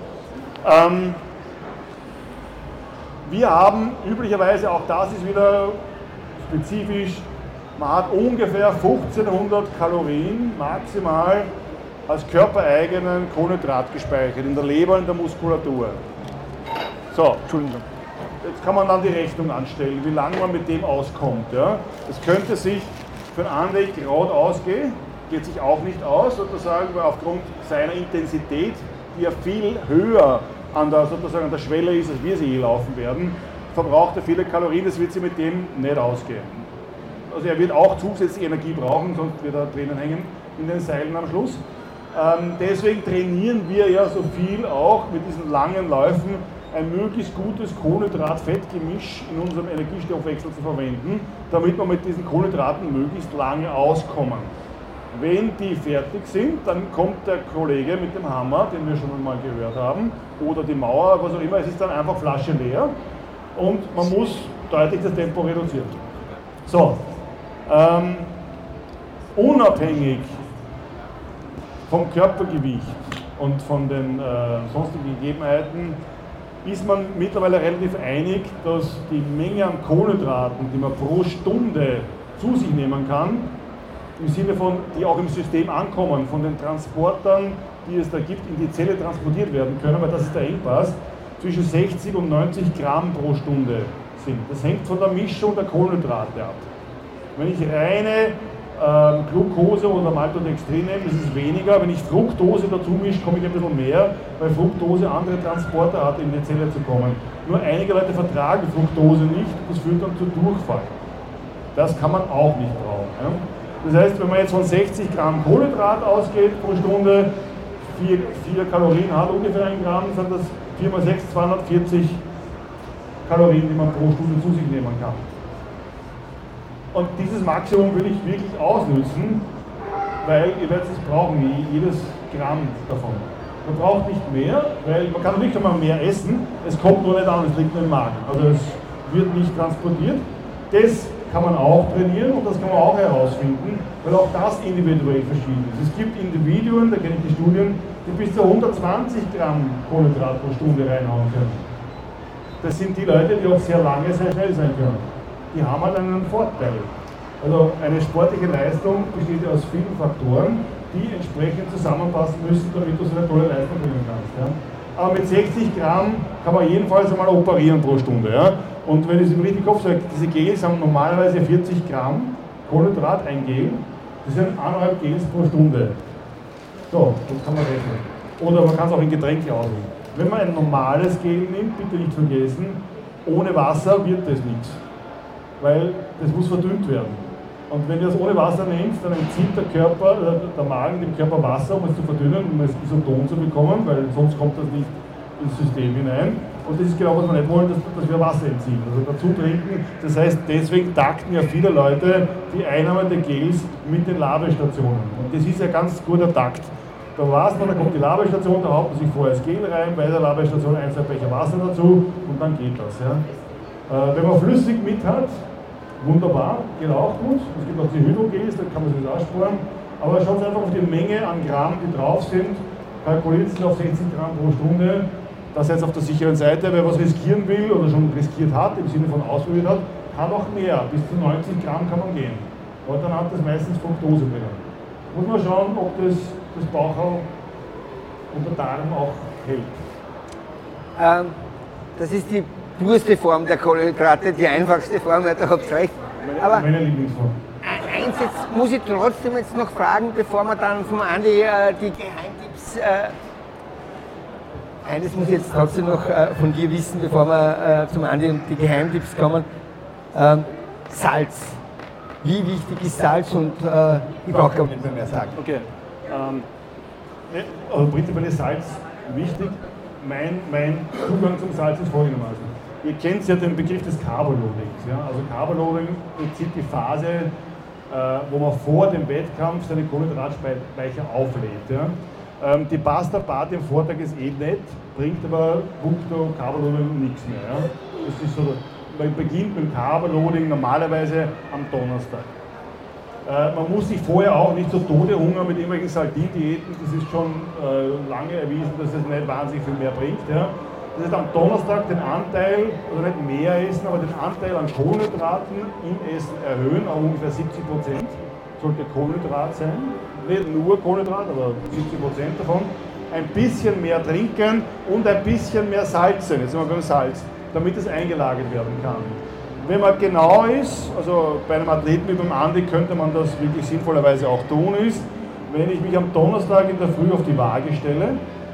wir haben üblicherweise, auch das ist wieder spezifisch, man hat ungefähr 1500 Kalorien maximal als körpereigenen Kohlenhydrat gespeichert, in der Leber, in der Muskulatur. So, Entschuldigung. Jetzt kann man dann die Rechnung anstellen, wie lange man mit dem auskommt. Ja? Das könnte sich für einen Anleg gerade ausgehen, geht sich auch nicht aus, sozusagen, weil aufgrund seiner Intensität, die ja viel höher an der Schwelle ist, als wir sie laufen werden, verbraucht er viele Kalorien, das wird sich mit dem nicht ausgehen. Also er wird auch zusätzliche Energie brauchen, sonst wird er drinnen hängen in den Seilen am Schluss. Deswegen trainieren wir ja so viel auch mit diesen langen Läufen, ein möglichst gutes Kohlenhydrat-Fett-Gemisch in unserem Energiestoffwechsel zu verwenden, damit wir mit diesen Kohlenhydraten möglichst lange auskommen. Wenn die fertig sind, dann kommt der Kollege mit dem Hammer, den wir schon einmal gehört haben, oder die Mauer, was auch immer, es ist dann einfach Flasche leer und man muss deutlich das Tempo reduzieren. So, unabhängig vom Körpergewicht und von den sonstigen Gegebenheiten ist man mittlerweile relativ einig, dass die Menge an Kohlenhydraten, die man pro Stunde zu sich nehmen kann, im Sinne von, die auch im System ankommen, von den Transportern, die es da gibt, in die Zelle transportiert werden können, weil das ist der Engpass, zwischen 60 und 90 Gramm pro Stunde sind. Das hängt von der Mischung der Kohlenhydrate ab. Wenn ich reine Glucose oder Maltodextrin nehme, ist es weniger. Wenn ich Fructose dazu mische, komme ich ein bisschen mehr, weil Fructose andere Transporter hat, in die Zelle zu kommen. Nur einige Leute vertragen Fructose nicht, das führt dann zu Durchfall. Das kann man auch nicht brauchen. Ja? Das heißt, wenn man jetzt von 60 Gramm Kohlenhydrat ausgeht pro Stunde, 4 Kalorien hat ungefähr 1 Gramm, sind das 4 mal 6, 240 Kalorien, die man pro Stunde zu sich nehmen kann. Und dieses Maximum will ich wirklich ausnutzen, weil ihr werdet es brauchen, jedes Gramm davon. Man braucht nicht mehr, weil man kann nicht einmal mehr essen, es kommt nur nicht an, es liegt nur im Magen. Also es wird nicht transportiert. Das kann man auch trainieren und das kann man auch herausfinden, weil auch das individuell verschieden ist. Es gibt Individuen, da kenne ich die Studien, die bis zu 120 Gramm Kohlenhydrat pro Stunde reinhauen können. Das sind die Leute, die auch sehr lange, sehr schnell sein können. Die haben halt einen Vorteil. Also eine sportliche Leistung besteht ja aus vielen Faktoren, die entsprechend zusammenpassen müssen, damit du so eine tolle Leistung bringen kannst. Ja. Aber mit 60 Gramm kann man jedenfalls einmal operieren pro Stunde. Ja. Und wenn ich es im richtigen Kopf sage, diese Gels haben normalerweise 40 Gramm Kohlenhydrat, ein Gel. Das sind 1,5 Gels pro Stunde. So, das kann man rechnen. Oder man kann es auch in Getränke auslegen. Wenn man ein normales Gel nimmt, bitte nicht vergessen, ohne Wasser wird das nichts. Weil das muss verdünnt werden. Und wenn ihr das ohne Wasser nehmt, dann entzieht der Magen dem Körper Wasser, um es zu verdünnen, um es Isoton zu bekommen, weil sonst kommt das nicht ins System hinein. Und das ist genau, was wir nicht wollen, dass wir Wasser entziehen. Also dazu trinken, das heißt, deswegen takten ja viele Leute die Einnahme der Gels mit den Labestationen. Und das ist ja ganz guter Takt. Da weiß man, da kommt die Labestation, da haut man sich vorher das Gel rein, bei der Labestation 1, 2 Becher Wasser dazu und dann geht das. Ja. Wenn man flüssig mit hat, wunderbar, geht auch gut. Es gibt auch die Hydrogels, da kann man sich das aussparen. Aber schaut einfach auf die Menge an Gramm, die drauf sind. Kalkuliert sich auf 60 Gramm pro Stunde. Das jetzt auf der sicheren Seite. Wer was riskieren will oder schon riskiert hat, im Sinne von ausprobiert hat, kann auch mehr. Bis zu 90 Gramm kann man gehen. Aber dann hat das meistens Fructose drin. Muss man schauen, ob das Bauchraum und der Darm auch hält. Das ist die purste Form der Kohlenhydrate, die einfachste Form, da habt ihr recht. Aber meine Lieblingsform. Eins jetzt muss ich trotzdem jetzt noch fragen, bevor wir dann vom Andi die Geheimtipps. Eines muss ich jetzt trotzdem noch von dir wissen, bevor wir zum Andi und die Geheimtipps kommen. Salz. Wie wichtig ist Salz? Und ich brauche gar nicht mehr sagen. Okay. Also prinzipiell ist Salz wichtig. Mein Zugang zum Salz ist folgendermaßen. Ihr kennt ja den Begriff des Carboloadings. Ja? Also Carboloading bezieht die Phase, wo man vor dem Wettkampf seine Kohlenhydratspeicher auflädt. Ja? Die Pasta Party am Vortag ist eh nett, bringt aber puncto Carboloading nichts mehr. Ja? Das ist so, man beginnt mit dem Carboloading normalerweise am Donnerstag. Man muss sich vorher auch nicht so Tode hungern mit irgendwelchen Saltin-Diäten, das ist schon lange erwiesen, dass es nicht wahnsinnig viel mehr bringt. Ja. Das heißt am Donnerstag den Anteil, oder nicht mehr essen, aber den Anteil an Kohlenhydraten im Essen erhöhen, auf ungefähr 70% sollte Kohlenhydrat sein. Nicht nur Kohlenhydrat, aber 70% davon. Ein bisschen mehr trinken und ein bisschen mehr salzen, jetzt sind wir beim Salz, damit es eingelagert werden kann. Wenn man genau ist, also bei einem Athleten wie beim Andi könnte man das wirklich sinnvollerweise auch tun, ist, wenn ich mich am Donnerstag in der Früh auf die Waage stelle,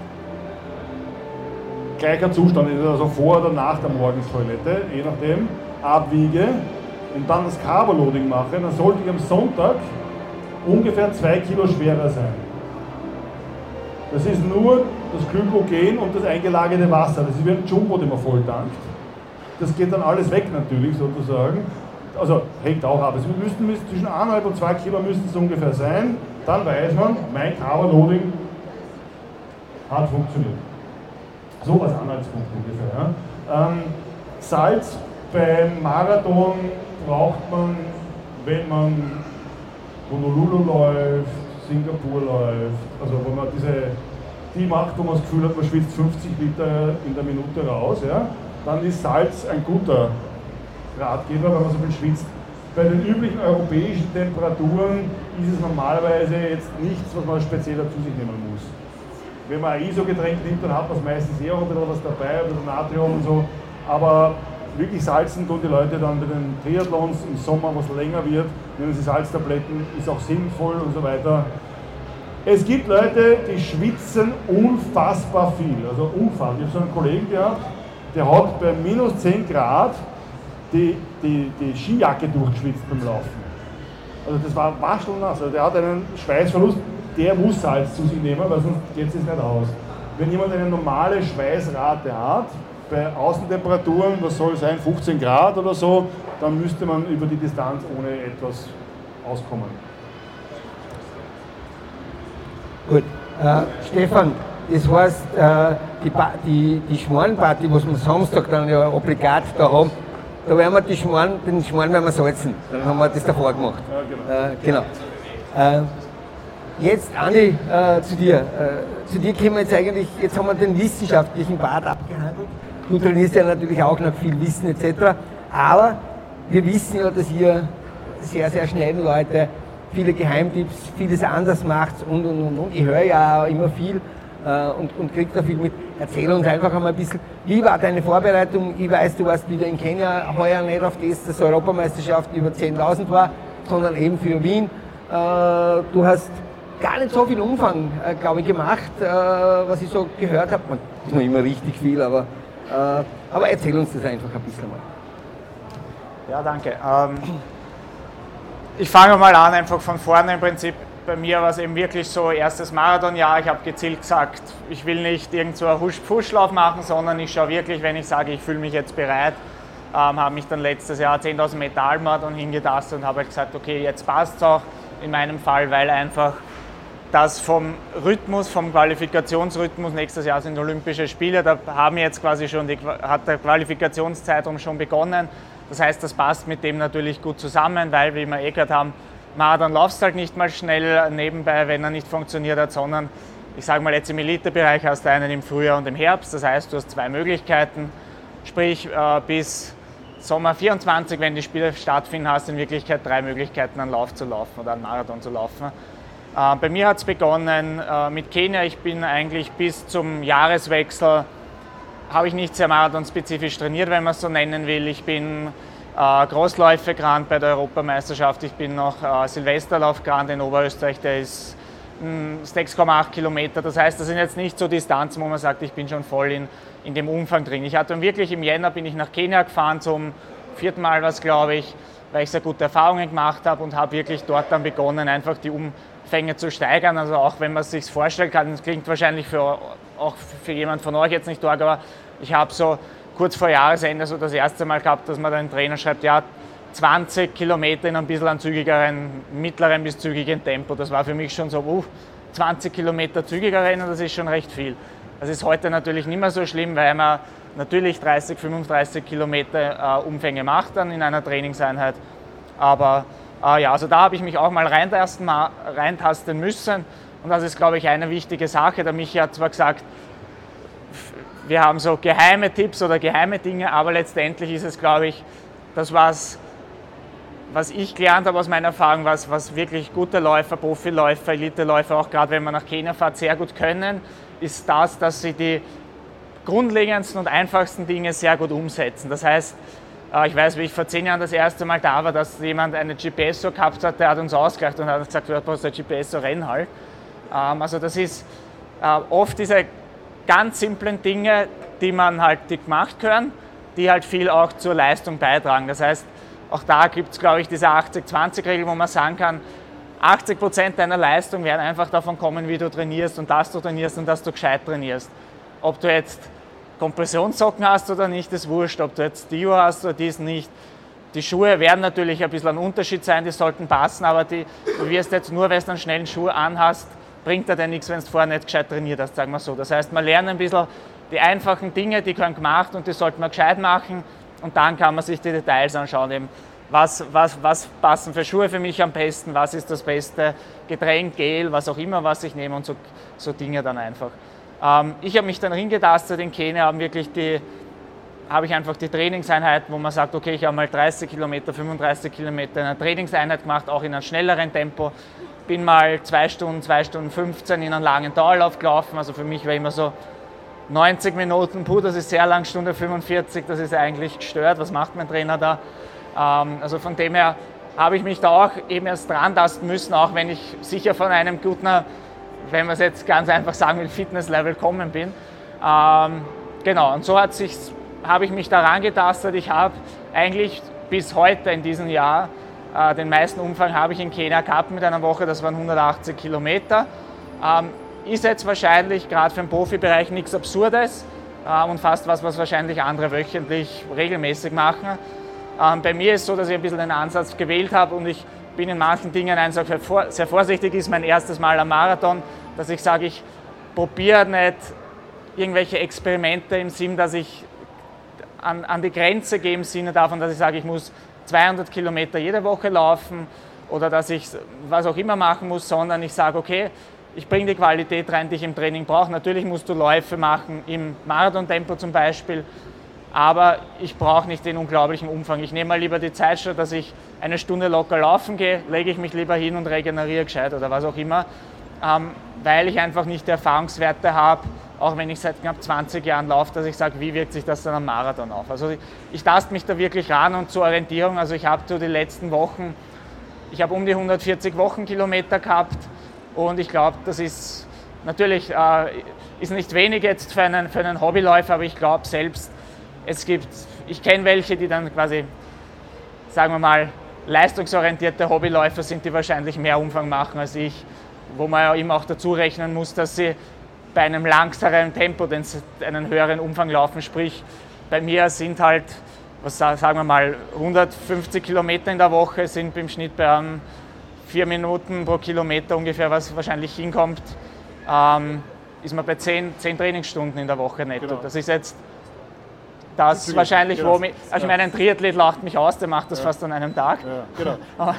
gleicher Zustand, also vor oder nach der Morgenstoilette, je nachdem, abwiege und dann das Carboloading mache, dann sollte ich am Sonntag ungefähr 2 Kilo schwerer sein. Das ist nur das Glykogen und das eingelagerte Wasser, das ist wie ein Jumbo, den man voll tankt. Das geht dann alles weg natürlich sozusagen. Also hängt auch ab. Es müssten zwischen 1,5 und 2 Kilo müssten es ungefähr sein. Dann weiß man, mein Carboloading hat funktioniert. So als Anhaltspunkt ungefähr. Ja. Salz beim Marathon braucht man, wenn man Honolulu läuft, Singapur läuft, also wenn man die macht, wo man das Gefühl hat, man schwitzt 50 Liter in der Minute raus. Ja. Dann ist Salz ein guter Ratgeber, weil man so viel schwitzt. Bei den üblichen europäischen Temperaturen ist es normalerweise jetzt nichts, was man speziell zu sich nehmen muss. Wenn man ein ISO-Getränk nimmt, dann hat man meistens eher auch ein bisschen was dabei, ein bisschen Natrium und so. Aber wirklich salzen tun die Leute dann bei den Triathlons im Sommer, was länger wird. Nehmen sie Salztabletten, ist auch sinnvoll und so weiter. Es gibt Leute, die schwitzen unfassbar viel, also unfassbar. Ich habe so einen Kollegen gehabt, der hat bei minus 10 Grad die Skijacke durchgeschwitzt beim Laufen. Also das war waschelnass, also der hat einen Schweißverlust, der muss Salz zu sich nehmen, weil sonst geht es nicht aus. Wenn jemand eine normale Schweißrate hat, bei Außentemperaturen, was soll es sein, 15 Grad oder so, dann müsste man über die Distanz ohne etwas auskommen. Gut, Stefan, das heißt, die Schmarrnparty, was wir Samstag dann ja obligat da haben, da werden wir den Schmarrn werden wir salzen. Dann haben wir das davor gemacht. Ja, genau. Genau. Jetzt, Andi, zu dir. Zu dir kommen wir jetzt haben wir den wissenschaftlichen Part abgehandelt. Du trainierst ja natürlich auch noch viel Wissen etc. Aber wir wissen ja, dass ihr sehr, sehr schnellen Leute viele Geheimtipps, vieles anders macht und. Ich höre ja auch immer viel und kriege da viel mit. Erzähl uns einfach einmal ein bisschen, wie war deine Vorbereitung? Ich weiß, du warst wieder in Kenia, heuer nicht auf das Europameisterschaft über 10.000 war, sondern eben für Wien. Du hast gar nicht so viel Umfang, glaube ich, gemacht, was ich so gehört habe. Ist noch immer richtig viel, aber erzähl uns das einfach ein bisschen mal. Ja, danke. Ich fange mal an, einfach von vorne im Prinzip. Bei mir war es eben wirklich so, erstes Marathonjahr, ich habe gezielt gesagt, ich will nicht irgend so einen Husch-Pfusch-Lauf machen, sondern ich schaue wirklich, wenn ich sage, ich fühle mich jetzt bereit, habe mich dann letztes Jahr 10.000 Meter Halbmarathon hingetastet und habe halt gesagt, okay, jetzt passt es auch in meinem Fall, weil einfach das vom Rhythmus, vom Qualifikationsrhythmus, nächstes Jahr sind Olympische Spiele, da haben jetzt quasi schon hat der Qualifikationszeitraum schon begonnen. Das heißt, das passt mit dem natürlich gut zusammen, weil, wie wir gehört haben, Marathon laufst halt nicht mal schnell nebenbei, wenn er nicht funktioniert hat, sondern ich sage mal jetzt im Elitebereich hast du einen im Frühjahr und im Herbst, das heißt, du hast zwei Möglichkeiten, sprich bis Sommer 24, wenn die Spiele stattfinden, hast du in Wirklichkeit 3 Möglichkeiten, einen Lauf zu laufen oder einen Marathon zu laufen. Bei mir hat es begonnen mit Kenia. Ich bin eigentlich bis zum Jahreswechsel, habe ich nicht sehr marathonspezifisch trainiert, wenn man es so nennen will. Ich bin Großläufe gerannt bei der Europameisterschaft. Ich bin noch Silvesterlauf gerannt in Oberösterreich, der ist 6,8 Kilometer. Das heißt, das sind jetzt nicht so Distanzen, wo man sagt, ich bin schon voll in dem Umfang drin. Ich hatte wirklich im Jänner bin ich nach Kenia gefahren, zum 4. Mal was, glaube ich, weil ich sehr gute Erfahrungen gemacht habe und habe wirklich dort dann begonnen, einfach die Umfänge zu steigern. Also auch wenn man es sich vorstellen kann, das klingt wahrscheinlich auch für jemand von euch jetzt nicht arg, aber ich habe so kurz vor Jahresende so das erste Mal gehabt, dass man ein Trainer schreibt, ja, 20 Kilometer in ein bisschen einem zügigeren, mittleren bis zügigen Tempo. Das war für mich schon so, 20 Kilometer zügiger rennen, das ist schon recht viel. Das ist heute natürlich nicht mehr so schlimm, weil man natürlich 30, 35 Kilometer Umfänge macht dann in einer Trainingseinheit. Aber ja, also da habe ich mich auch mal reintasten müssen. Und das ist, glaube ich, eine wichtige Sache. Der Michi hat zwar gesagt, wir haben so geheime Tipps oder geheime Dinge, aber letztendlich ist es, glaube ich, das, was ich gelernt habe aus meiner Erfahrung, was wirklich gute Läufer, Profiläufer, Eliteläufer, auch gerade wenn man nach Kenia fährt, sehr gut können, ist das, dass sie die grundlegendsten und einfachsten Dinge sehr gut umsetzen. Das heißt, ich weiß, wie ich vor 10 Jahren das erste Mal da war, dass jemand eine GPS-So gehabt hat, der hat uns ausgelacht und hat gesagt, du hast eine GPS-So, renn halt. Also das ist oft diese ganz simplen Dinge, die man halt gemacht können, die halt viel auch zur Leistung beitragen. Das heißt, auch da gibt es, glaube ich, diese 80-20-Regel, wo man sagen kann, 80% deiner Leistung werden einfach davon kommen, wie du trainierst und dass du gescheit trainierst. Ob du jetzt Kompressionssocken hast oder nicht, ist wurscht. Ob du jetzt Dio hast oder dies nicht. Die Schuhe werden natürlich ein bisschen ein Unterschied sein, die sollten passen, aber du wirst jetzt nur, wenn du einen schnellen Schuh anhast, bringt dir nichts, wenn du vorher nicht gescheit trainiert hast, sagen wir so. Das heißt, man lernt ein bisschen die einfachen Dinge, die können gemacht und die sollte man gescheit machen und dann kann man sich die Details anschauen, eben was passen für Schuhe für mich am besten, was ist das beste Getränk, Gel, was auch immer, was ich nehme und so Dinge dann einfach. Ich habe mich dann hingetastet in Kenia, habe ich einfach die Trainingseinheit, wo man sagt, okay, ich habe mal 30 Kilometer, 35 Kilometer in einer Trainingseinheit gemacht, auch in einem schnelleren Tempo. Bin mal 2 Stunden 15 in einen langen Dauerlauf gelaufen, also für mich war immer so 90 Minuten, das ist sehr lang, Stunde 45, das ist eigentlich gestört, was macht mein Trainer da? Also von dem her habe ich mich da auch eben erst dran tasten müssen, auch wenn ich sicher von einem guten, wenn man es jetzt ganz einfach sagen will, Fitnesslevel kommen bin. Genau, und so habe ich mich daran getastet. Ich habe eigentlich bis heute in diesem Jahr den meisten Umfang habe ich in Kenia gehabt mit einer Woche, das waren 180 Kilometer. Ist jetzt wahrscheinlich gerade für den Profibereich nichts Absurdes, und fast was wahrscheinlich andere wöchentlich regelmäßig machen. Bei mir ist es so, dass ich ein bisschen den Ansatz gewählt habe und ich bin in manchen Dingen einfach sehr vorsichtig. Ist mein erstes Mal am Marathon, dass ich sage, ich probiere nicht irgendwelche Experimente im Sinn, dass ich an die Grenze gehe im Sinne davon, dass ich sage, ich muss 200 Kilometer jede Woche laufen oder dass ich was auch immer machen muss, sondern ich sage, okay, ich bringe die Qualität rein, die ich im Training brauche. Natürlich musst du Läufe machen, im Marathontempo zum Beispiel, aber ich brauche nicht den unglaublichen Umfang. Ich nehme mal lieber die Zeit, statt dass ich eine Stunde locker laufen gehe, lege ich mich lieber hin und regeneriere gescheit oder was auch immer, weil ich einfach nicht die Erfahrungswerte habe, auch wenn ich seit knapp 20 Jahren laufe, dass ich sage, wie wirkt sich das dann am Marathon auf. Also ich taste mich da wirklich ran und zur Orientierung, also ich habe so die letzten Wochen, ich habe um die 140 Wochenkilometer gehabt und ich glaube, das ist natürlich ist nicht wenig jetzt für einen Hobbyläufer, aber ich glaube selbst, ich kenne welche, die dann quasi, sagen wir mal, leistungsorientierte Hobbyläufer sind, die wahrscheinlich mehr Umfang machen als ich, wo man ja immer auch dazu rechnen muss, dass sie bei einem langsameren Tempo einen höheren Umfang laufen, sprich bei mir sind halt, sagen wir mal, 150 Kilometer in der Woche sind im Schnitt bei 4 Minuten pro Kilometer ungefähr, was wahrscheinlich hinkommt, ist man bei 10 Trainingsstunden in der Woche netto. Genau. Das ist jetzt das wahrscheinlich, genau. Also ich meine, ein Triathlet lacht mich aus, der macht das fast an einem Tag. Ja, genau.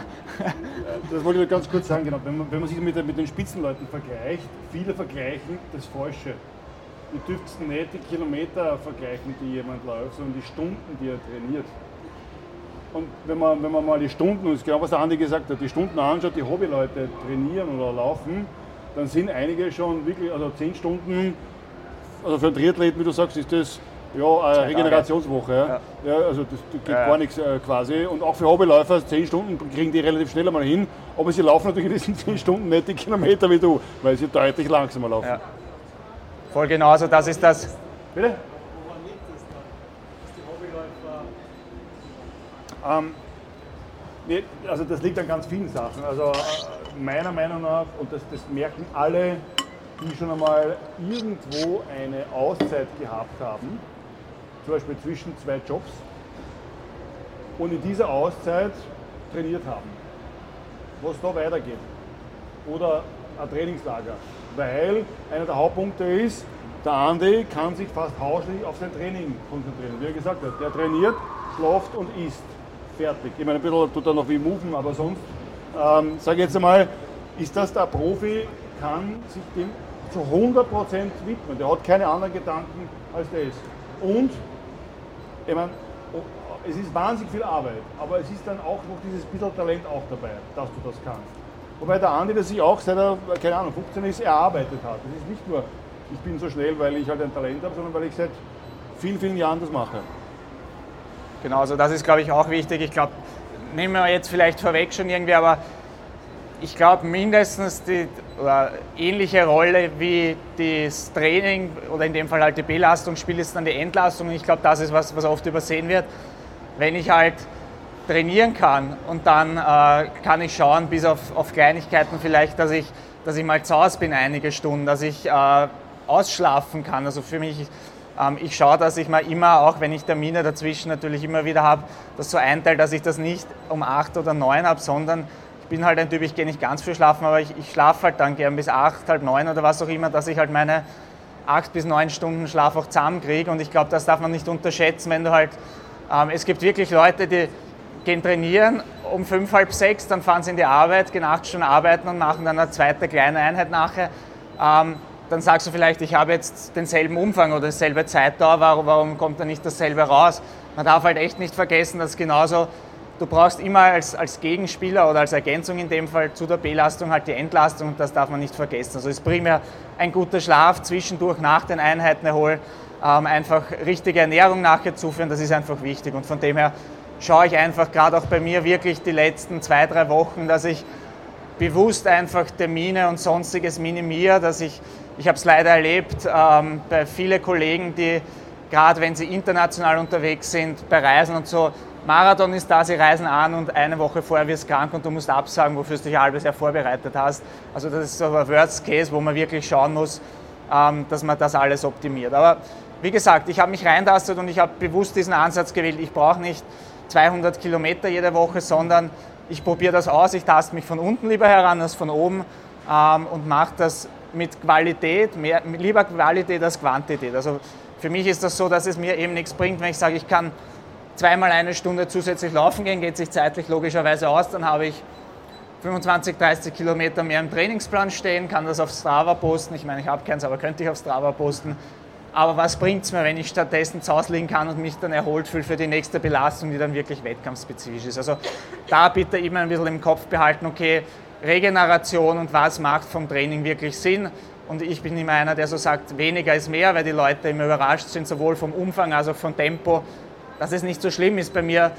Das wollte ich ganz kurz sagen, genau. Wenn man sich mit den Spitzenleuten vergleicht, viele vergleichen das Falsche. Du dürftest nicht die Kilometer vergleichen, die jemand läuft, sondern die Stunden, die er trainiert. Und wenn man mal die Stunden, und das ist genau was der Andi gesagt hat, die Stunden anschaut, die Hobbyleute trainieren oder laufen, dann sind einige schon wirklich, also 10 Stunden, also für einen Triathleten, wie du sagst, ist das ja eine Regenerationswoche. Ja. Ja, also das geht gar nichts quasi. Und auch für Hobbyläufer, 10 Stunden kriegen die relativ schnell einmal hin, aber sie laufen natürlich in diesen 10 Stunden nicht die Kilometer wie du, weil sie deutlich langsamer laufen. Ja. Voll genauso, das ist das. Bitte? Also das liegt an ganz vielen Sachen. Also meiner Meinung nach, und das merken alle, die schon einmal irgendwo eine Auszeit gehabt haben, zum Beispiel zwischen 2 Jobs, und in dieser Auszeit trainiert haben, was da weitergeht. Oder ein Trainingslager. Weil einer der Hauptpunkte ist, der Andi kann sich fast hauslich auf sein Training konzentrieren. Wie er gesagt hat, der trainiert, schläft und isst. Fertig. Ich meine, ein bisschen tut er noch wie moven, aber sonst, sage ich jetzt einmal, ist das der Profi, kann sich dem zu 100% widmen. Der hat keine anderen Gedanken als das. Und, ich meine, es ist wahnsinnig viel Arbeit, aber es ist dann auch noch dieses bisschen Talent auch dabei, dass du das kannst. Wobei der Andi, der sich auch seit er, keine Ahnung, 15 ist, erarbeitet hat. Das ist nicht nur, ich bin so schnell, weil ich halt ein Talent habe, sondern weil ich seit vielen, vielen Jahren das mache. Genau, also das ist, glaube ich, auch wichtig. Ich glaube, nehmen wir jetzt vielleicht vorweg schon irgendwie, aber ich glaube mindestens die ähnliche Rolle wie das Training oder in dem Fall halt die Belastung spielt, ist dann die Entlastung. Und ich glaube, das ist was oft übersehen wird. Wenn ich halt trainieren kann und dann kann ich schauen, bis auf Kleinigkeiten vielleicht, dass ich mal zu Hause bin einige Stunden, dass ich ausschlafen kann. Also für mich, ich schaue, dass ich mal immer, auch wenn ich Termine dazwischen natürlich immer wieder habe, das so einteile, dass ich das nicht um 8 oder 9 habe, sondern ich bin halt ein Typ, ich gehe nicht ganz viel schlafen, aber ich schlafe halt dann gern bis 8, halb 9 oder was auch immer, dass ich halt meine 8 bis 9 Stunden Schlaf auch zusammenkriege. Und ich glaube, das darf man nicht unterschätzen, wenn du halt, es gibt wirklich Leute, die gehen trainieren um 5, halb 6, dann fahren sie in die Arbeit, gehen 8 Stunden arbeiten und machen dann eine zweite kleine Einheit nachher. Dann sagst du vielleicht, ich habe jetzt denselben Umfang oder dieselbe Zeitdauer, warum kommt da nicht dasselbe raus? Man darf halt echt nicht vergessen, dass genauso, du brauchst immer als Gegenspieler oder als Ergänzung in dem Fall zu der Belastung halt die Entlastung und das darf man nicht vergessen. Also es ist primär ein guter Schlaf, zwischendurch nach den Einheiten erholen, einfach richtige Ernährung nachher zuführen, das ist einfach wichtig. Und von dem her schaue ich einfach gerade auch bei mir wirklich die letzten 2, 3 Wochen, dass ich bewusst einfach Termine und Sonstiges minimiere, dass ich habe es leider erlebt, bei vielen Kollegen, die gerade wenn sie international unterwegs sind, bei Reisen und so, Marathon ist da, sie reisen an und eine Woche vorher wirst du krank und du musst absagen, wofür du dich ein halbes Jahr vorbereitet hast. Also das ist so ein Worst Case, wo man wirklich schauen muss, dass man das alles optimiert. Aber wie gesagt, ich habe mich reintastet und ich habe bewusst diesen Ansatz gewählt. Ich brauche nicht 200 Kilometer jede Woche, sondern ich probiere das aus. Ich taste mich von unten lieber heran als von oben und mache das mit Qualität, lieber Qualität als Quantität. Also für mich ist das so, dass es mir eben nichts bringt, wenn ich sage, ich kann zweimal eine Stunde zusätzlich laufen gehen, geht sich zeitlich logischerweise aus, dann habe ich 25, 30 Kilometer mehr im Trainingsplan stehen, kann das auf Strava posten. Ich meine, ich habe keins, aber könnte ich auf Strava posten. Aber was bringt es mir, wenn ich stattdessen zu Hause liegen kann und mich dann erholt fühle für die nächste Belastung, die dann wirklich wettkampfspezifisch ist? Also da bitte immer ein bisschen im Kopf behalten, okay, Regeneration und was macht vom Training wirklich Sinn? Und ich bin immer einer, der so sagt, weniger ist mehr, weil die Leute immer überrascht sind, sowohl vom Umfang als auch vom Tempo, dass es nicht so schlimm ist. Bei mir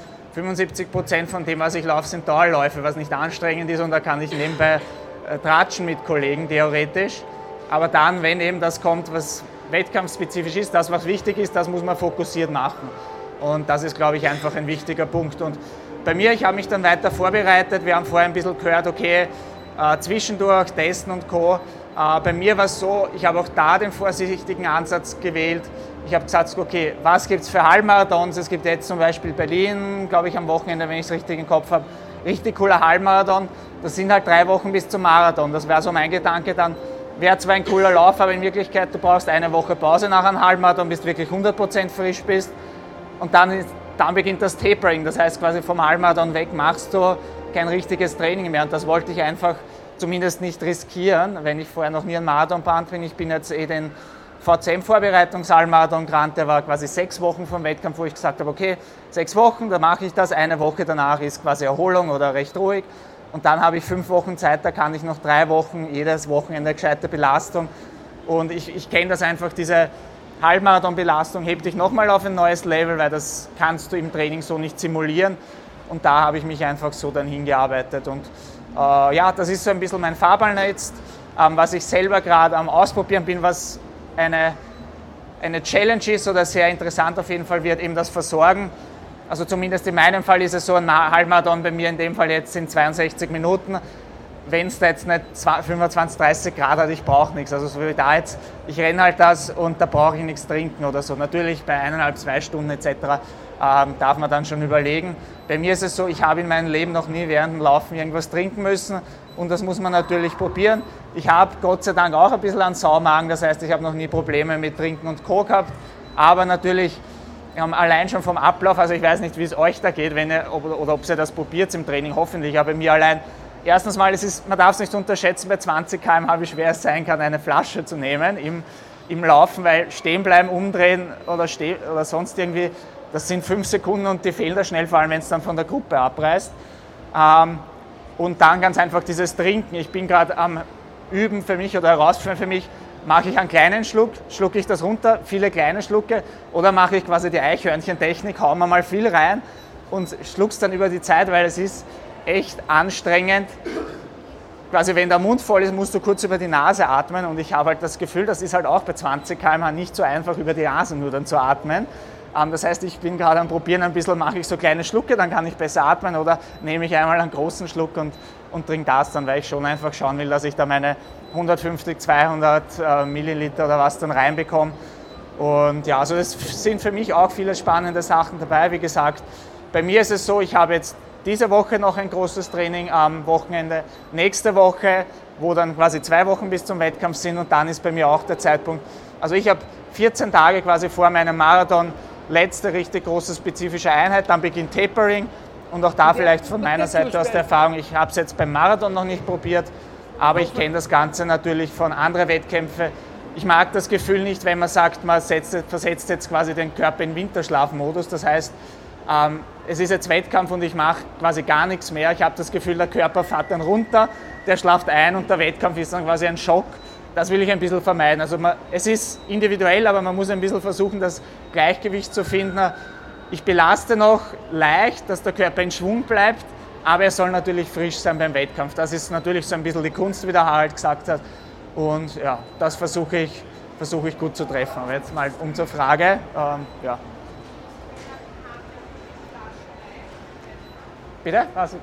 75% von dem, was ich laufe, sind Dauerläufe, was nicht anstrengend ist und da kann ich nebenbei tratschen mit Kollegen, theoretisch. Aber dann, wenn eben das kommt, was wettkampfspezifisch ist, das, was wichtig ist, das muss man fokussiert machen. Und das ist, glaube ich, einfach ein wichtiger Punkt. Und bei mir, ich habe mich dann weiter vorbereitet. Wir haben vorher ein bisschen gehört, okay, zwischendurch testen und Co. Bei mir war es so, ich habe auch da den vorsichtigen Ansatz gewählt. Ich habe gesagt, okay, was gibt es für Halbmarathons? Es gibt jetzt zum Beispiel Berlin, glaube ich, am Wochenende, wenn ich es richtig im Kopf habe, richtig cooler Halbmarathon. Das sind halt 3 Wochen bis zum Marathon. Das wäre so mein Gedanke dann. Wäre zwar ein cooler Lauf, aber in Wirklichkeit, du brauchst eine Woche Pause nach einem Halbmarathon, bis du wirklich 100% frisch bist. Und dann beginnt das Tapering, das heißt quasi vom Halbmarathon weg machst du kein richtiges Training mehr. Und das wollte ich einfach zumindest nicht riskieren, wenn ich vorher noch nie einen Marathon gerannt bin. Ich bin jetzt den VCM-Vorbereitungs-Halbmarathon gerannt, der war quasi 6 Wochen vom Wettkampf, wo ich gesagt habe, okay, 6 Wochen, da mache ich das, eine Woche danach ist quasi Erholung oder recht ruhig. Und dann habe ich 5 Wochen Zeit, da kann ich noch 3 Wochen, jedes Wochenende gescheite Belastung. Und ich kenne das einfach, diese Halbmarathon-Belastung hebt dich nochmal auf ein neues Level, weil das kannst du im Training so nicht simulieren. Und da habe ich mich einfach so dann hingearbeitet. Und ja, das ist so ein bisschen mein Fahrplan jetzt, was ich selber gerade am Ausprobieren bin, was eine Challenge ist oder sehr interessant auf jeden Fall wird, eben das Versorgen. Also zumindest in meinem Fall ist es so, ein Halbmarathon bei mir in dem Fall jetzt in 62 Minuten. Wenn es da jetzt nicht 25, 30 Grad hat, ich brauche nichts. Also so wie da jetzt, ich renne halt das und da brauche ich nichts trinken oder so. Natürlich bei 1,5, 2 Stunden etc. Darf man dann schon überlegen. Bei mir ist es so, ich habe in meinem Leben noch nie während dem Laufen irgendwas trinken müssen und das muss man natürlich probieren. Ich habe Gott sei Dank auch ein bisschen einen Saumagen, das heißt, ich habe noch nie Probleme mit Trinken und Co. gehabt, aber natürlich allein schon vom Ablauf, also ich weiß nicht, wie es euch da geht, oder ob ihr das probiert im Training, hoffentlich, aber mir allein, erstens mal, man darf es nicht unterschätzen, bei 20 km/h, wie schwer es sein kann, eine Flasche zu nehmen im Laufen, weil stehen bleiben, umdrehen oder sonst irgendwie, das sind 5 Sekunden und die fehlen da schnell, vor allem wenn es dann von der Gruppe abreißt. Und dann ganz einfach dieses Trinken. Ich bin gerade am Üben für mich oder herausfinden für mich, mache ich einen kleinen Schluck, schlucke ich das runter, viele kleine Schlucke, oder mache ich quasi die Eichhörnchen-Technik, hauen wir mal viel rein und schluck's dann über die Zeit, weil es ist echt anstrengend. Quasi wenn der Mund voll ist, musst du kurz über die Nase atmen und ich habe halt das Gefühl, das ist halt auch bei 20 km/h nicht so einfach, über die Nase nur dann zu atmen. Das heißt, ich bin gerade am Probieren, ein bisschen mache ich so kleine Schlucke, dann kann ich besser atmen, oder nehme ich einmal einen großen Schluck und trinke das dann, weil ich schon einfach schauen will, dass ich da meine 150, 200 Milliliter oder was dann reinbekomme. Und ja, also es sind für mich auch viele spannende Sachen dabei. Wie gesagt, bei mir ist es so, ich habe jetzt diese Woche noch ein großes Training am Wochenende, nächste Woche, wo dann quasi 2 Wochen bis zum Wettkampf sind und dann ist bei mir auch der Zeitpunkt. Also ich habe 14 Tage quasi vor meinem Marathon, letzte richtig große spezifische Einheit, dann beginnt Tapering und auch da vielleicht von meiner Seite aus der Erfahrung, ich habe es jetzt beim Marathon noch nicht probiert, aber ich kenne das Ganze natürlich von anderen Wettkämpfen. Ich mag das Gefühl nicht, wenn man sagt, man versetzt jetzt quasi den Körper in Winterschlafmodus, das heißt, es ist jetzt Wettkampf und ich mache quasi gar nichts mehr. Ich habe das Gefühl, der Körper fährt dann runter, der schlaft ein und der Wettkampf ist dann quasi ein Schock. Das will ich ein bisschen vermeiden. Also es ist individuell, aber man muss ein bisschen versuchen, das Gleichgewicht zu finden. Ich belaste noch leicht, dass der Körper in Schwung bleibt, aber er soll natürlich frisch sein beim Wettkampf. Das ist natürlich so ein bisschen die Kunst, wie der Harald gesagt hat. Und ja, das versuche ich gut zu treffen. Aber jetzt mal zur Frage. Ja. Bitte? Was?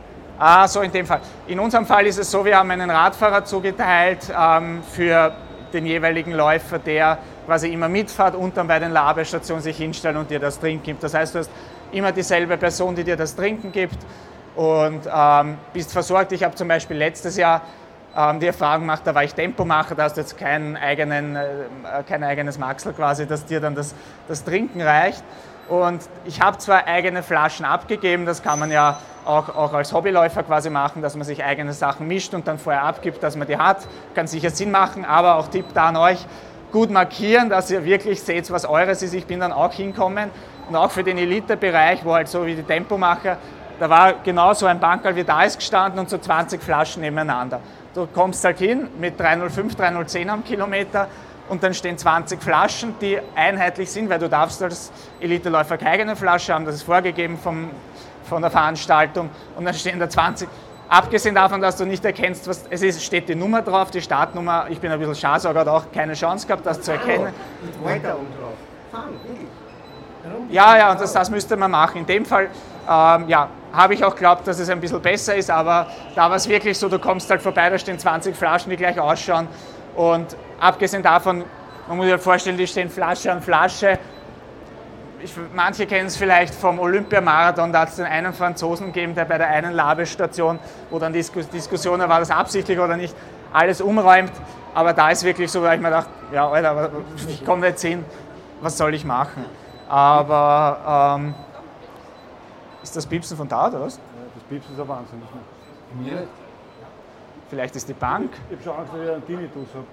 So in dem Fall. In unserem Fall ist es so, wir haben einen Radfahrer zugeteilt für den jeweiligen Läufer, der quasi immer mitfährt und dann bei den Labestationen sich hinstellt und dir das Trinken gibt. Das heißt, du hast immer dieselbe Person, die dir das Trinken gibt und bist versorgt. Ich habe zum Beispiel letztes Jahr die Erfahrung gemacht, da war ich Tempomacher, da hast du jetzt kein eigenes Maxl quasi, dass dir dann das Trinken reicht. Und ich habe zwar eigene Flaschen abgegeben, das kann man ja auch als Hobbyläufer quasi machen, dass man sich eigene Sachen mischt und dann vorher abgibt, dass man die hat. Kann sicher Sinn machen, aber auch Tipp da an euch, gut markieren, dass ihr wirklich seht, was eures ist. Ich bin dann auch hinkommen und auch für den Elite-Bereich, wo halt so wie die Tempomacher, da war genau so ein Bankerl wie da ist gestanden und so 20 Flaschen nebeneinander. Du kommst halt hin mit 305, 310 am Kilometer und dann stehen 20 Flaschen, die einheitlich sind, weil du darfst als Eliteläufer keine eigene Flasche haben, das ist vorgegeben von der Veranstaltung und dann stehen da 20. Abgesehen davon, dass du nicht erkennst, was es ist, steht die Nummer drauf, die Startnummer. Ich bin ein bisschen Schaßauger, hat auch keine Chance gehabt, das zu erkennen. Weiter oben drauf. Fahren, wirklich. Ja, und das müsste man machen. In dem Fall, habe ich auch geglaubt, dass es ein bisschen besser ist, aber da war es wirklich so, du kommst halt vorbei, da stehen 20 Flaschen, die gleich ausschauen und abgesehen davon, man muss sich halt vorstellen, die stehen Flasche an Flasche. Manche kennen es vielleicht vom Olympiamarathon, da hat es den einen Franzosen gegeben, der bei der einen Labestation, wo dann die Diskussion war, das absichtlich oder nicht, alles umräumt, aber da ist wirklich so, weil ich mir dachte, ja Alter, ich komme jetzt hin, was soll ich machen? Aber ist das Piepsen von da oder was? Ja, das Piepsen ist ein Wahnsinn. Mir? Vielleicht ist die Bank. Ich habe schon Angst, dass ich einen Tinnitus habe.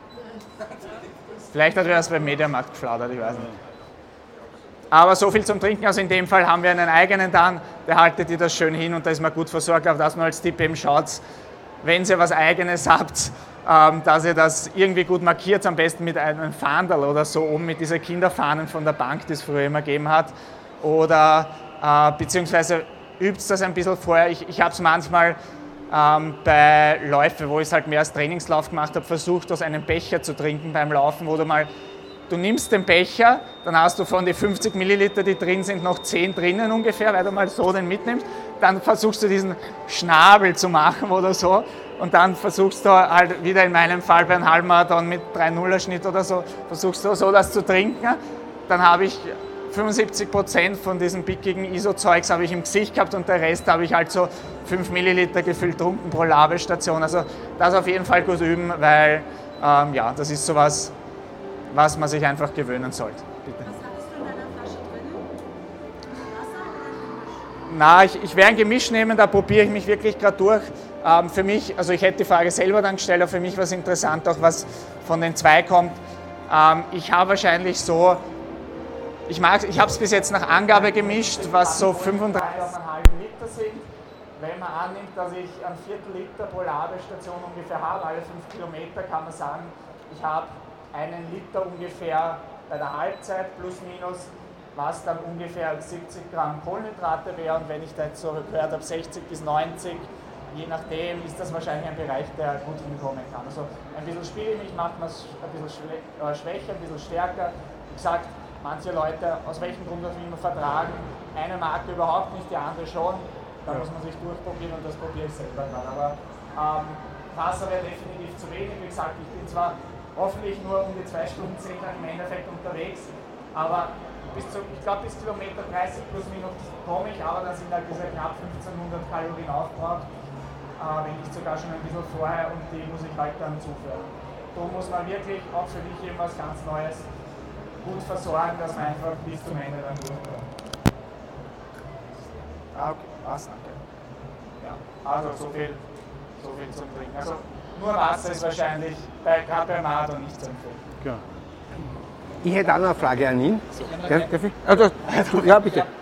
Vielleicht hat er das beim Mediamarkt geflattert, ich weiß nicht. Aber so viel zum Trinken, also in dem Fall haben wir einen eigenen dann, der haltet dir das schön hin und da ist man gut versorgt, auf das man als Tipp eben schaut, wenn ihr was Eigenes habt, dass ihr das irgendwie gut markiert, am besten mit einem Fahndel oder so oben mit dieser Kinderfahnen von der Bank, die es früher immer gegeben hat, oder beziehungsweise übt das ein bisschen vorher. Ich habe es manchmal bei Läufen, wo ich es halt mehr als Trainingslauf gemacht habe, versucht, aus einem Becher zu trinken beim Laufen, wo du nimmst den Becher, dann hast du von den 50 Milliliter, die drin sind, noch 10 drinnen ungefähr, weil du mal so den mitnimmst. Dann versuchst du diesen Schnabel zu machen oder so und dann versuchst du halt wieder in meinem Fall bei einem Halbmarathon mit 3-0er-Schnitt oder so, versuchst du so das zu trinken. Dann habe ich 75% von diesem pickigen ISO-Zeugs habe ich im Gesicht gehabt und der Rest habe ich halt so 5 Milliliter gefüllt trunken pro Labestation. Also das auf jeden Fall gut üben, weil das ist sowas, was man sich einfach gewöhnen sollte. Bitte. Was hattest du in deiner Flasche drinnen? Wasser oder Gemisch? Na, ich werde ein Gemisch nehmen, da probiere ich mich wirklich gerade durch. Für mich, also ich hätte die Frage selber dann gestellt, aber für mich war es interessant, auch was von den zwei kommt. Ich habe wahrscheinlich so, ich habe es bis jetzt nach Angabe gemischt, was so 35,5 Liter sind. Wenn man annimmt, dass ich ein Viertel Liter pro Labestation ungefähr habe, alle 5 Kilometer, kann man sagen, ich habe 1 Liter ungefähr bei der Halbzeit plus minus, was dann ungefähr 70 Gramm Kohlenhydrate wäre. Und wenn ich da jetzt so gehört habe, 60 bis 90, je nachdem, ist das wahrscheinlich ein Bereich, der gut hinkommen kann. Also ein bisschen Spielmilch macht man es ein bisschen schwächer, ein bisschen stärker. Wie gesagt, manche Leute, aus welchem Grund auch immer, vertragen eine Marke überhaupt nicht, die andere schon. Da muss man sich durchprobieren und das probiere ich selber dann. Aber Wasser wäre definitiv zu wenig. Wie gesagt, ich bin zwar hoffentlich nur um die 2 Stunden 10 dann im Endeffekt unterwegs, aber ich glaube bis Kilometer 30 plus minus komme ich, aber dann sind halt diese knapp 1500 Kalorien aufgebraucht, wenn nicht sogar schon ein bisschen vorher und die muss ich halt dann zuführen. Da muss man wirklich auch für mich irgendwas ganz Neues gut versorgen, dass man einfach bis zum Ende dann durchkommt. Okay, was, danke. Ja, also so viel zum Trinken. Also nur Wasser ist wahrscheinlich gerade beim Marathon nicht zu empfehlen. Ja. Ich hätte auch noch eine Frage an ihn. Darf ich? Also, ja, bitte. Ich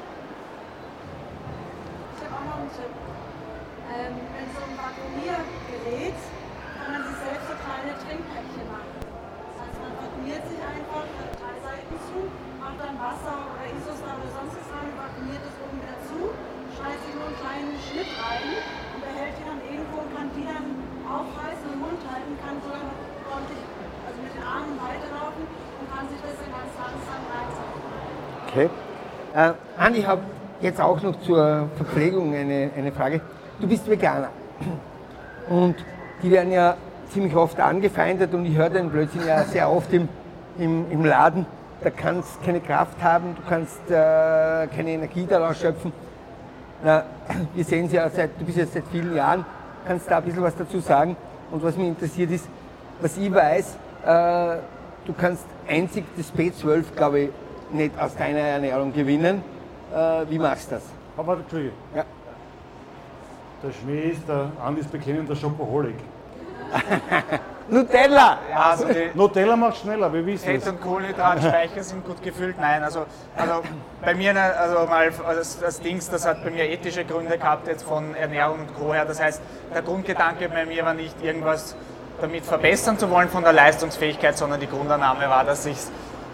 habe auch noch einen Tipp. Wenn so ein Vakuumiergerät, kann man sich selbst so kleine Trinkpäckchen machen. Das heißt, man vakuumiert sich einfach 3 Seiten zu, macht dann Wasser oder Isostar oder sonst was rein, vakuumiert das oben wieder zu, schmeißt sich nur einen kleinen Schnitt rein und behält die dann irgendwo und kann die dann aufreißen und im Mund halten, kann sogar noch ordentlich, also mit den Armen weiterlaufen und kann sich das dann ganz langsam reinsagen. Okay. Andi, ich habe jetzt auch noch zur Verpflegung eine Frage. Du bist Veganer und die werden ja ziemlich oft angefeindet und ich höre den Blödsinn ja sehr oft im Laden. Da kannst keine Kraft haben, du kannst keine Energie daraus schöpfen. Na, wir sehen es ja, du bist jetzt seit vielen Jahren, kannst da ein bisschen was dazu sagen. Und was mich interessiert ist, was ich weiß, du kannst einzig das B12, glaube ich, nicht aus deiner Ernährung gewinnen. Wie machst du das? Aber Entschuldigung. Ja. Der Schmäh ist, der Andi ist bekennender Schokoholik. Nutella! Ja, also die Nutella macht schneller, wir wissen Fett- es. und Kohlenhydratspeicher sind gut gefüllt. Nein, also bei mir, also mal das Dings, das hat bei mir ethische Gründe gehabt, jetzt von Ernährung und Co. her. Das heißt, der Grundgedanke bei mir war nicht irgendwas damit verbessern zu wollen von der Leistungsfähigkeit, sondern die Grundannahme war, dass sich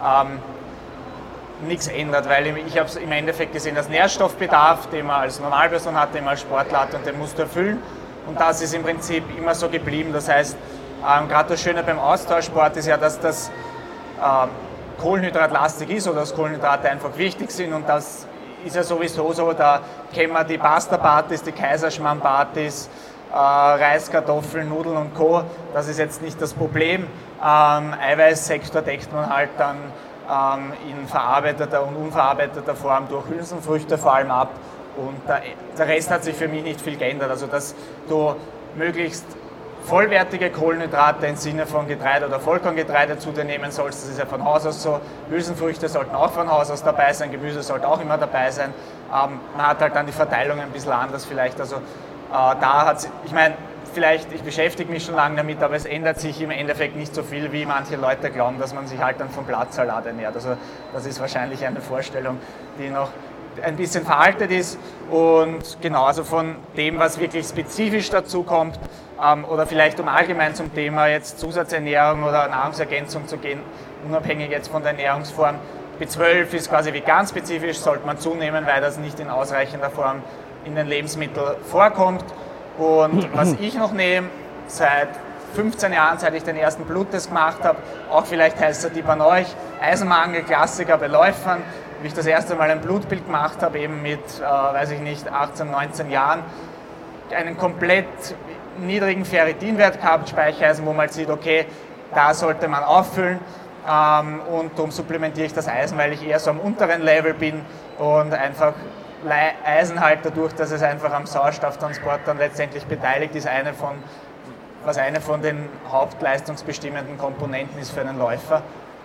nichts ändert, weil ich habe es im Endeffekt gesehen als Nährstoffbedarf, den man als Normalperson hat, den man als Sportler hat und den musst du erfüllen. Und das ist im Prinzip immer so geblieben. Das heißt, gerade das Schöne beim Austauschsport ist ja, dass das kohlenhydratlastig ist oder dass Kohlenhydrate einfach wichtig sind und das ist ja sowieso so, da kennen wir die Pasta-Partys, die Kaiserschmarrn-Partys, Reis, Kartoffeln, Nudeln und Co. Das ist jetzt nicht das Problem. Eiweißsektor deckt man halt dann in verarbeiteter und unverarbeiteter Form durch Hülsenfrüchte vor allem ab und der Rest hat sich für mich nicht viel geändert. Also dass du möglichst vollwertige Kohlenhydrate im Sinne von Getreide oder Vollkorngetreide zu dir nehmen sollst, das ist ja von Haus aus so. Hülsenfrüchte sollten auch von Haus aus dabei sein, Gemüse sollte auch immer dabei sein. Man hat halt dann die Verteilung ein bisschen anders vielleicht. Also da hat ich meine, vielleicht, ich beschäftige mich schon lange damit, aber es ändert sich im Endeffekt nicht so viel, wie manche Leute glauben, dass man sich halt dann vom Blattsalat ernährt. Also das ist wahrscheinlich eine Vorstellung, die noch ein bisschen veraltet ist und genau, also von dem, was wirklich spezifisch dazu kommt oder vielleicht um allgemein zum Thema jetzt Zusatzernährung oder Nahrungsergänzung zu gehen, unabhängig jetzt von der Ernährungsform. B12 ist quasi vegan-spezifisch, sollte man zunehmen, weil das nicht in ausreichender Form in den Lebensmitteln vorkommt. Und was ich noch nehme, seit 15 Jahren, seit ich den ersten Bluttest gemacht habe, auch vielleicht heißt es die bei euch, Eisenmangel, Klassiker bei Läufern, wie ich das erste Mal ein Blutbild gemacht habe, eben mit, weiß ich nicht, 18, 19 Jahren, einen komplett niedrigen Ferritinwert gehabt, Speichereisen, wo man halt sieht, okay, da sollte man auffüllen und darum supplementiere ich das Eisen, weil ich eher so am unteren Level bin und einfach Eisen halt dadurch, dass es einfach am Sauerstofftransport dann letztendlich beteiligt ist, was eine von den hauptleistungsbestimmenden Komponenten ist für einen Läufer.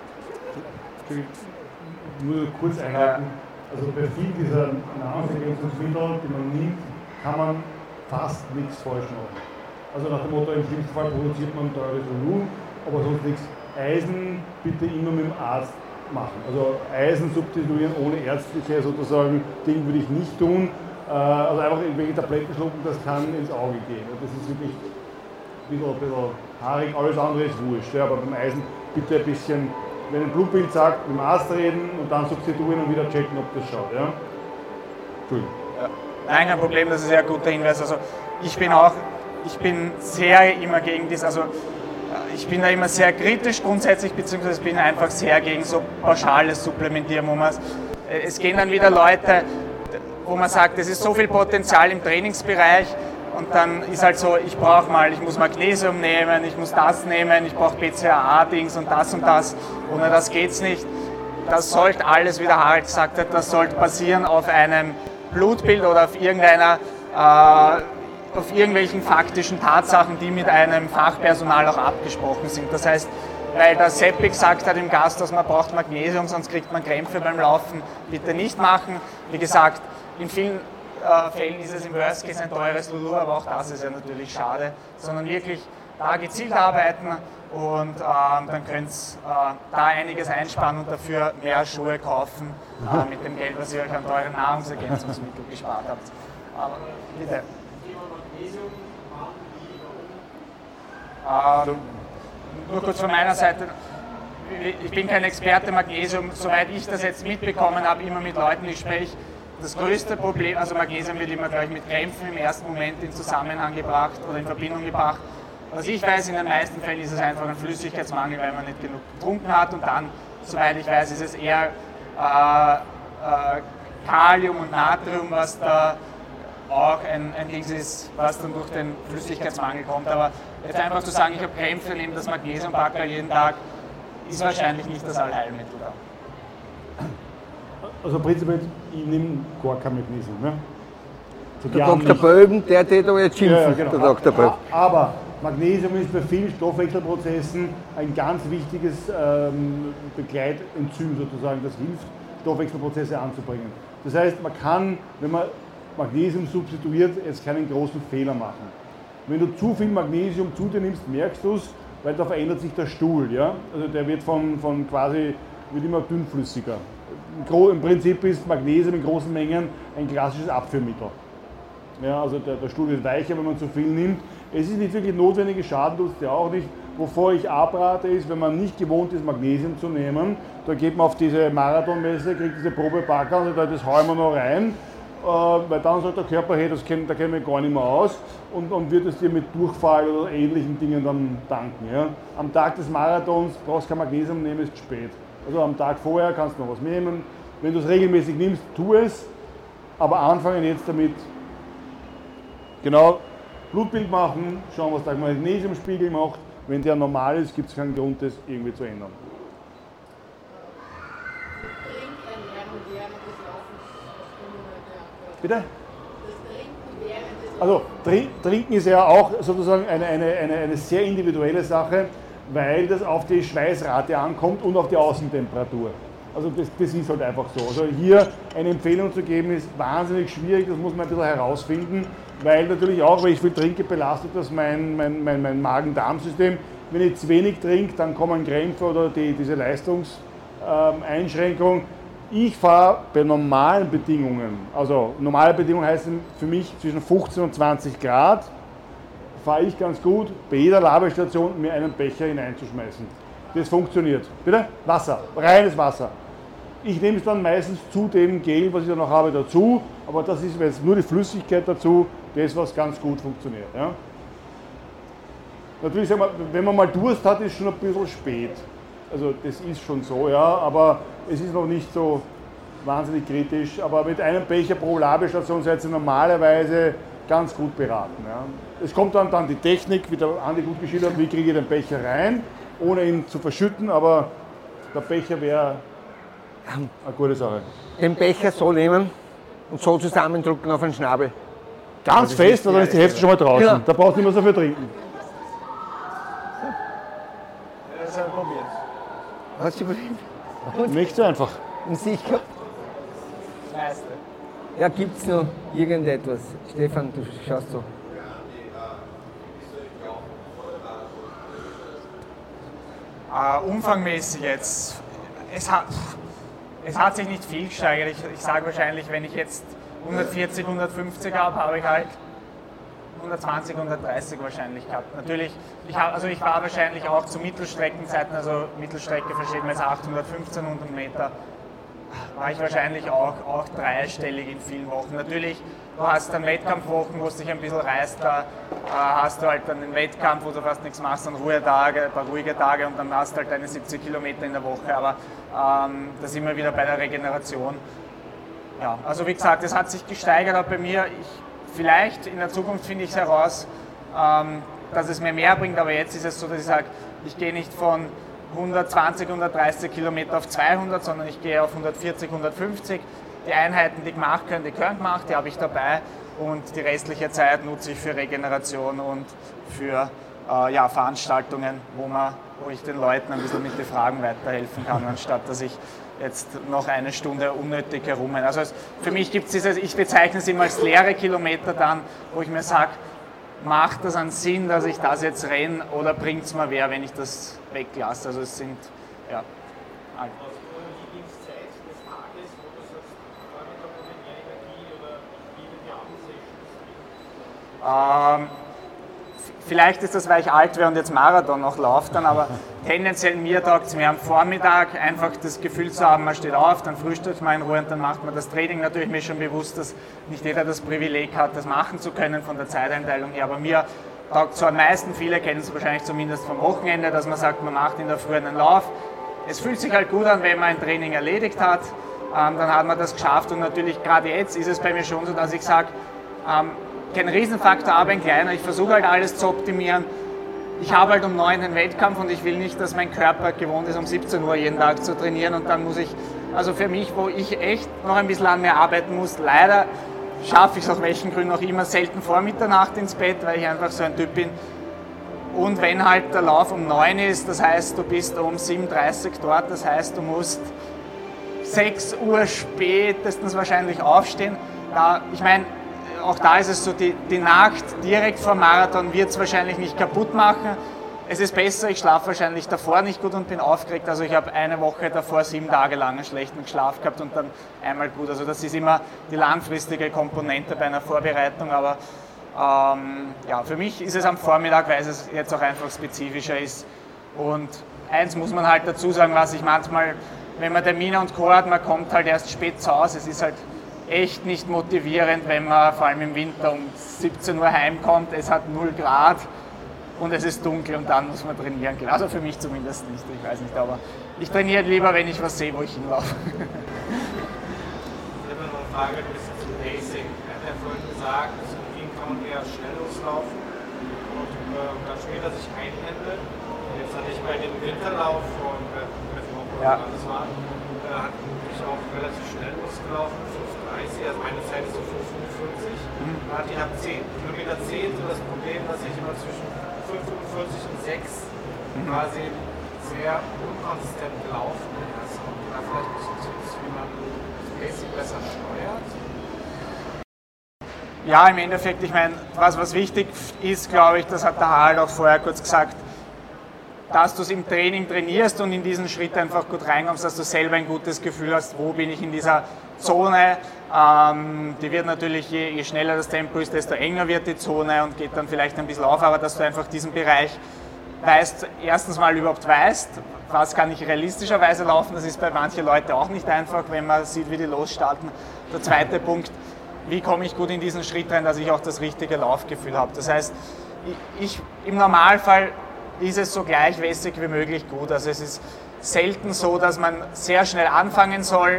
Nur kurz einhalten. Also bei vielen dieser Nahrungsergänzungsmittel, die man nimmt, kann man fast nichts falsch machen. Also nach dem Motto, im schlimmsten Fall produziert man teures Volumen, aber sonst nichts. Eisen bitte immer mit dem Arzt machen. Also Eisen substituieren ohne ärztliche sozusagen Ding würde ich nicht tun. Also einfach irgendwelche Tabletten schlucken, das kann ins Auge gehen. Und das ist wirklich ein bisschen haarig, alles andere ist wurscht. Ja, aber beim Eisen bitte ein bisschen, wenn ein Blutbild sagt, mit dem Arzt reden und dann substituieren und wieder checken, ob das schaut. Ja? Entschuldigung. Ja. Nein, kein Problem, das ist ja ein guter Hinweis. Also ich bin sehr immer gegen das, also ich bin da immer sehr kritisch grundsätzlich, beziehungsweise bin einfach sehr gegen so pauschales Supplementieren, es gehen dann wieder Leute, wo man sagt, es ist so viel Potenzial im Trainingsbereich und dann ist halt so, ich muss Magnesium nehmen, ich muss das nehmen, ich brauche BCAA-Dings und das, ohne das geht's nicht. Das sollte alles, wie der Harald gesagt hat, das sollte basieren auf einem Blutbild oder auf irgendwelchen faktischen Tatsachen, die mit einem Fachpersonal auch abgesprochen sind. Das heißt, weil der Seppi gesagt hat im Gasthaus, man braucht Magnesium, sonst kriegt man Krämpfe beim Laufen, bitte nicht machen. Wie gesagt, in vielen Fällen ist es im Worst Case ein teures Lulu, aber auch das ist ja natürlich schade, sondern wirklich da gezielt arbeiten und dann könnt ihr da einiges einsparen und dafür mehr Schuhe kaufen mit dem Geld, was ihr euch an teuren Nahrungsergänzungsmitteln gespart habt. Aber bitte. Nur kurz von meiner Seite, ich bin kein Experte Magnesium, soweit ich das jetzt mitbekommen habe, immer mit Leuten, ich spreche, das größte Problem, also Magnesium wird immer gleich mit Krämpfen im ersten Moment in Zusammenhang gebracht oder in Verbindung gebracht. Was ich weiß, in den meisten Fällen ist es einfach ein Flüssigkeitsmangel, weil man nicht genug getrunken hat und dann, soweit ich weiß, ist es eher Kalium und Natrium, was da auch ein Ding ist, was dann durch den Flüssigkeitsmangel kommt. Aber jetzt einfach zu sagen, ich habe Krämpfe, nehme das Magnesiumbackerl jeden Tag, ist wahrscheinlich nicht das Allheilmittel da. Also prinzipiell, ich nehme gar kein Magnesium. Ne? So Der Dr. Böben, der da jetzt schimpft, ja, genau. der Dr. Böben. Aber Magnesium ist bei vielen Stoffwechselprozessen ein ganz wichtiges Begleitenzym sozusagen, das hilft, Stoffwechselprozesse anzubringen. Das heißt, man kann, wenn man Magnesium substituiert, jetzt keinen großen Fehler machen. Wenn du zu viel Magnesium zu dir nimmst, merkst du es, weil da verändert sich der Stuhl. Ja? Also der wird wird immer dünnflüssiger. Im Prinzip ist Magnesium in großen Mengen ein klassisches Abführmittel. Ja, also der Stuhl wird weicher, wenn man zu viel nimmt. Es ist nicht wirklich notwendig, Schaden tut es dir auch nicht. Wovor ich abrate, ist, wenn man nicht gewohnt ist, Magnesium zu nehmen, da geht man auf diese Marathonmesse, kriegt diese Probepacker und sagt, das hauen wir noch rein, weil dann sagt der Körper, hey, da kennen wir gar nicht mehr aus und wird es dir mit Durchfall oder ähnlichen Dingen dann danken. Ja. Am Tag des Marathons brauchst du kein Magnesium nehmen, ist spät. Also am Tag vorher kannst du noch was nehmen. Wenn du es regelmäßig nimmst, tu es, aber anfangen jetzt damit, genau, Blutbild machen, schauen, was der Magnesiumspiegel macht. Wenn der normal ist, gibt es keinen Grund, das irgendwie zu ändern. Bitte? Also Trinken ist ja auch sozusagen eine sehr individuelle Sache, weil das auf die Schweißrate ankommt und auf die Außentemperatur. Also das ist halt einfach so. Also hier eine Empfehlung zu geben, ist wahnsinnig schwierig, das muss man ein bisschen herausfinden, weil natürlich auch, wenn ich viel trinke, belastet das mein Magen-Darm-System. Wenn ich zu wenig trinke, dann kommen Krämpfe oder diese Leistungseinschränkung. Ich fahre bei normalen Bedingungen, also normale Bedingungen heißen für mich zwischen 15 und 20 Grad, fahre ich ganz gut, bei jeder Labestation mir einen Becher hineinzuschmeißen. Das funktioniert. Bitte? Wasser, reines Wasser. Ich nehme es dann meistens zu dem Gel, was ich dann noch habe, dazu, aber das ist jetzt nur die Flüssigkeit dazu, das, was ganz gut funktioniert. Ja. Natürlich, sagen wir, wenn man mal Durst hat, ist es schon ein bisschen spät. Also das ist schon so, ja, aber es ist noch nicht so wahnsinnig kritisch. Aber mit einem Becher pro Labestation seid ihr normalerweise ganz gut beraten. Ja. Es kommt dann die Technik, wie der Andi gut geschildert hat, wie kriege ich den Becher rein, ohne ihn zu verschütten, aber der Becher wäre eine gute Sache. Den Becher so nehmen und so zusammendrücken auf den Schnabel. Ganz fest, oder ist die Hälfte schon mal draußen? Ja. Da brauchst du nicht mehr so viel trinken. Das haben wir probiert. Hast du überlebt? Nicht so einfach. Und sicher? Das meiste. Ja, gibt es noch irgendetwas? Stefan, du schaust so. Umfangmäßig jetzt. Es hat sich nicht viel gesteigert. Ich sage wahrscheinlich, wenn ich jetzt 140, 150 habe, habe ich halt 120, 130 wahrscheinlich gehabt. Natürlich, ich war wahrscheinlich auch zu Mittelstreckenzeiten, also Mittelstrecke versteht man jetzt 800, 1500 Meter, war ich wahrscheinlich auch dreistellig in vielen Wochen. Natürlich, du hast dann Wettkampfwochen, wo es dich ein bisschen reißt, da hast du halt dann einen Wettkampf, wo du fast nichts machst, dann Ruhetage, ein paar ruhige Tage und dann hast du halt deine 70 Kilometer in der Woche, aber da sind wir wieder bei der Regeneration. Ja, also wie gesagt, es hat sich gesteigert auch bei mir. Vielleicht in der Zukunft finde ich es heraus, dass es mir mehr bringt, aber jetzt ist es so, dass ich sage, ich gehe nicht von 120, 130 Kilometer auf 200, sondern ich gehe auf 140, 150. Die Einheiten, die gehören gemacht, die habe ich dabei und die restliche Zeit nutze ich für Regeneration und für Veranstaltungen, wo ich den Leuten ein bisschen mit den Fragen weiterhelfen kann, anstatt dass ich jetzt noch eine Stunde unnötig herumrenne. Also für mich gibt es dieses, ich bezeichne es immer als leere Kilometer dann, wo ich mir sage, macht das einen Sinn, dass ich das jetzt renne oder bringt es mir wer, wenn ich das weglasse? Also es sind, ja. Vielleicht ist das, weil ich alt wäre und jetzt Marathon noch laufe dann, aber tendenziell mir taugt es mir am Vormittag einfach das Gefühl zu haben, man steht auf, dann frühstückt man in Ruhe und dann macht man das Training. Natürlich mir schon bewusst, dass nicht jeder das Privileg hat, das machen zu können von der Zeiteinteilung her, aber mir taugt so am meisten, viele kennen es wahrscheinlich zumindest vom Wochenende, dass man sagt, man macht in der Früh einen Lauf. Es fühlt sich halt gut an, wenn man ein Training erledigt hat, dann hat man das geschafft und natürlich gerade jetzt ist es bei mir schon so, dass ich sage, Kein Riesenfaktor, aber ein kleiner. Ich versuche halt alles zu optimieren. Ich habe halt um 9 den Wettkampf und ich will nicht, dass mein Körper gewohnt ist, um 17 Uhr jeden Tag zu trainieren und dann muss ich, also für mich, wo ich echt noch ein bisschen an mir arbeiten muss, leider schaffe ich es aus welchen Gründen auch immer selten vor Mitternacht ins Bett, weil ich einfach so ein Typ bin. Und wenn halt der Lauf um 9 ist, das heißt, du bist um 7:30 Uhr dort, das heißt, du musst 6 Uhr spätestens wahrscheinlich aufstehen. Ich meine, auch da ist es so, die Nacht direkt vor Marathon wird es wahrscheinlich nicht kaputt machen. Es ist besser, ich schlafe wahrscheinlich davor nicht gut und bin aufgeregt. Also ich habe eine Woche davor 7 Tage lang einen schlechten Schlaf gehabt und dann einmal gut. Also das ist immer die langfristige Komponente bei einer Vorbereitung. Aber ja, für mich ist es am Vormittag, weil es jetzt auch einfach spezifischer ist. Und eins muss man halt dazu sagen, was ich manchmal, wenn man Termine und Co. hat, man kommt halt erst spät zu Hause. Es ist halt echt nicht motivierend, wenn man vor allem im Winter um 17 Uhr heimkommt, es hat 0 Grad und es ist dunkel und dann muss man trainieren gehen. Also für mich zumindest nicht, ich weiß nicht, aber ich trainiere lieber, wenn ich was sehe, wo ich hinlaufe. Ich habe noch eine Frage ein bisschen zum Pacing. Er hat ja vorhin gesagt, zum Beginn kann man eher schnell loslaufen und dann später sich einpendeln. Jetzt hatte ich bei dem Winterlauf von das war, hat mich auch relativ schnell losgelaufen, 5:30, also meine Zeit ist so 5:45. Da hatte ich ab 10 Kilometer 10 so das Problem, dass ich immer zwischen 5:45 und 6 quasi sehr unkonsistent gelaufen bin. Also, da vielleicht ein bisschen Tipps, wie man das Pacing besser steuert. Ja, im Endeffekt, ich meine, was wichtig ist, glaube ich, das hat der Harald auch vorher kurz gesagt, dass du es im Training trainierst und in diesen Schritt einfach gut reinkommst, dass du selber ein gutes Gefühl hast, wo bin ich in dieser Zone. Die wird natürlich, je schneller das Tempo ist, desto enger wird die Zone und geht dann vielleicht ein bisschen auf, aber dass du einfach diesen Bereich erstens mal überhaupt weißt, was kann ich realistischerweise laufen, das ist bei manchen Leuten auch nicht einfach, wenn man sieht, wie die losstarten. Der zweite Punkt, wie komme ich gut in diesen Schritt rein, dass ich auch das richtige Laufgefühl habe. Das heißt, im Normalfall ist es so gleichmäßig wie möglich gut. Also es ist selten so, dass man sehr schnell anfangen soll,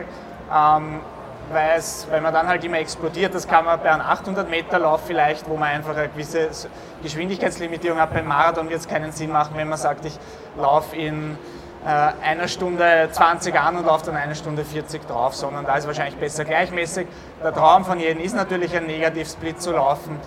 weil man dann halt immer explodiert. Das kann man bei einem 800-Meter-Lauf vielleicht, wo man einfach eine gewisse Geschwindigkeitslimitierung hat. Beim Marathon wird es keinen Sinn machen, wenn man sagt, ich laufe in 1 Stunde 20 an und laufe dann 1 Stunde 40 drauf, sondern da ist wahrscheinlich besser gleichmäßig. Der Traum von jedem ist natürlich ein Negativ-Split zu laufen,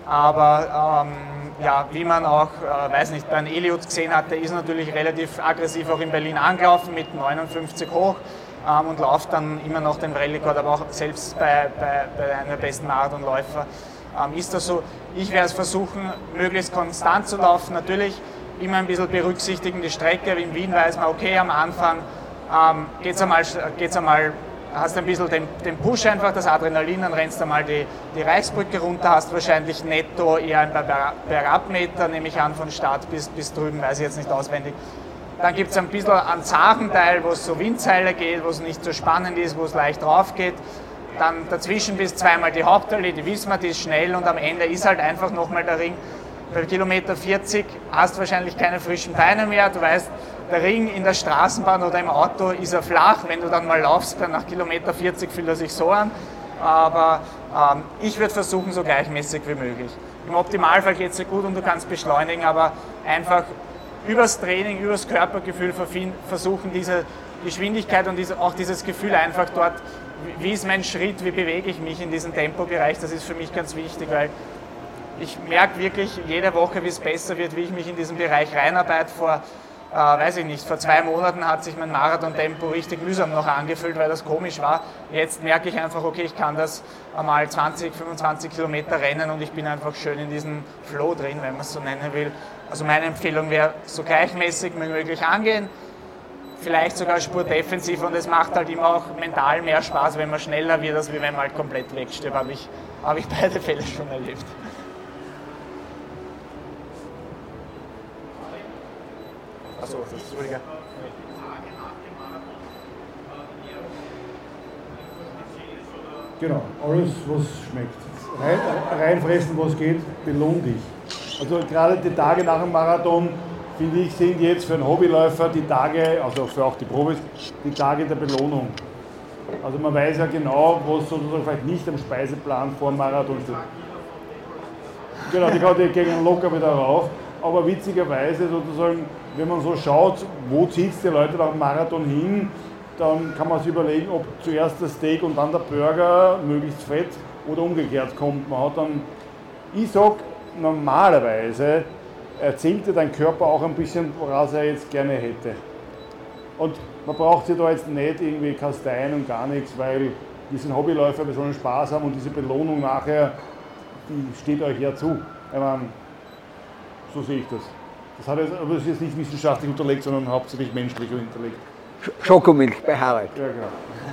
aber ja, wie man auch, weiß nicht, bei einem Eliud gesehen hat, der ist natürlich relativ aggressiv auch in Berlin angelaufen mit 59 hoch und läuft dann immer noch den Weltrekord, aber auch selbst bei einem der besten Marathonläufer ist das so. Ich werde es versuchen, möglichst konstant zu laufen, natürlich immer ein bisschen berücksichtigen die Strecke. In Wien weiß man, okay, am Anfang geht's einmal, hast ein bisschen den Push einfach, das Adrenalin, dann rennst du mal die Reichsbrücke runter, hast wahrscheinlich netto eher ein paar Bergabmeter, nehme ich an, von Start bis drüben, weiß ich jetzt nicht auswendig. Dann gibt es ein bisschen einen Zachenteil, wo es so Windseile geht, wo es nicht so spannend ist, wo es leicht drauf geht. Dann dazwischen bis zweimal die Hauptallee, die wissen wir, die ist schnell und am Ende ist halt einfach nochmal der Ring. Bei Kilometer 40 hast du wahrscheinlich keine frischen Beine mehr, du weißt, der Ring in der Straßenbahn oder im Auto ist er flach, wenn du dann mal laufst, dann nach Kilometer 40 fühlt er sich so an, aber ich würde versuchen, so gleichmäßig wie möglich. Im Optimalfall geht es dir gut und du kannst beschleunigen, aber einfach übers Training, übers Körpergefühl versuchen, diese Geschwindigkeit und auch dieses Gefühl einfach dort, wie ist mein Schritt, wie bewege ich mich in diesem Tempobereich, das ist für mich ganz wichtig, weil ich merke wirklich jede Woche, wie es besser wird, wie ich mich in diesen Bereich reinarbeite. Weiß ich nicht, vor 2 Monaten hat sich mein Marathon-Tempo richtig mühsam noch angefühlt, weil das komisch war. Jetzt merke ich einfach, okay, ich kann das einmal 20, 25 Kilometer rennen und ich bin einfach schön in diesem Flow drin, wenn man es so nennen will. Also meine Empfehlung wäre, so gleichmäßig wie möglich angehen, vielleicht sogar spurdefensiv und es macht halt immer auch mental mehr Spaß, wenn man schneller wird, als wenn man halt komplett wegstirbt. Habe ich beide Fälle schon erlebt. Achso, das ist Entschuldige. Genau, alles was schmeckt. Reinfressen, was geht, belohn dich. Also gerade die Tage nach dem Marathon, finde ich, sind jetzt für einen Hobbyläufer die Tage, also für auch die Profis, die Tage der Belohnung. Also man weiß ja genau, was sozusagen vielleicht nicht am Speiseplan vor dem Marathon steht. Genau, die gehen locker wieder rauf. Aber witzigerweise sozusagen, wenn man so schaut, wo zieht es die Leute beim Marathon hin, dann kann man sich überlegen, ob zuerst das Steak und dann der Burger, möglichst fett, oder umgekehrt kommt. Man hat dann, ich sag, normalerweise erzählt dir dein Körper auch ein bisschen, woraus er jetzt gerne hätte. Und man braucht sich da jetzt nicht irgendwie kasteien und gar nichts, weil wir sind Hobbyläufer, wir sollen Spaß haben und diese Belohnung nachher, die steht euch ja zu. Ich meine, so sehe ich das. Das ist jetzt nicht wissenschaftlich unterlegt, sondern hauptsächlich menschlich unterlegt. Schokomilch bei Harald. Ja, genau.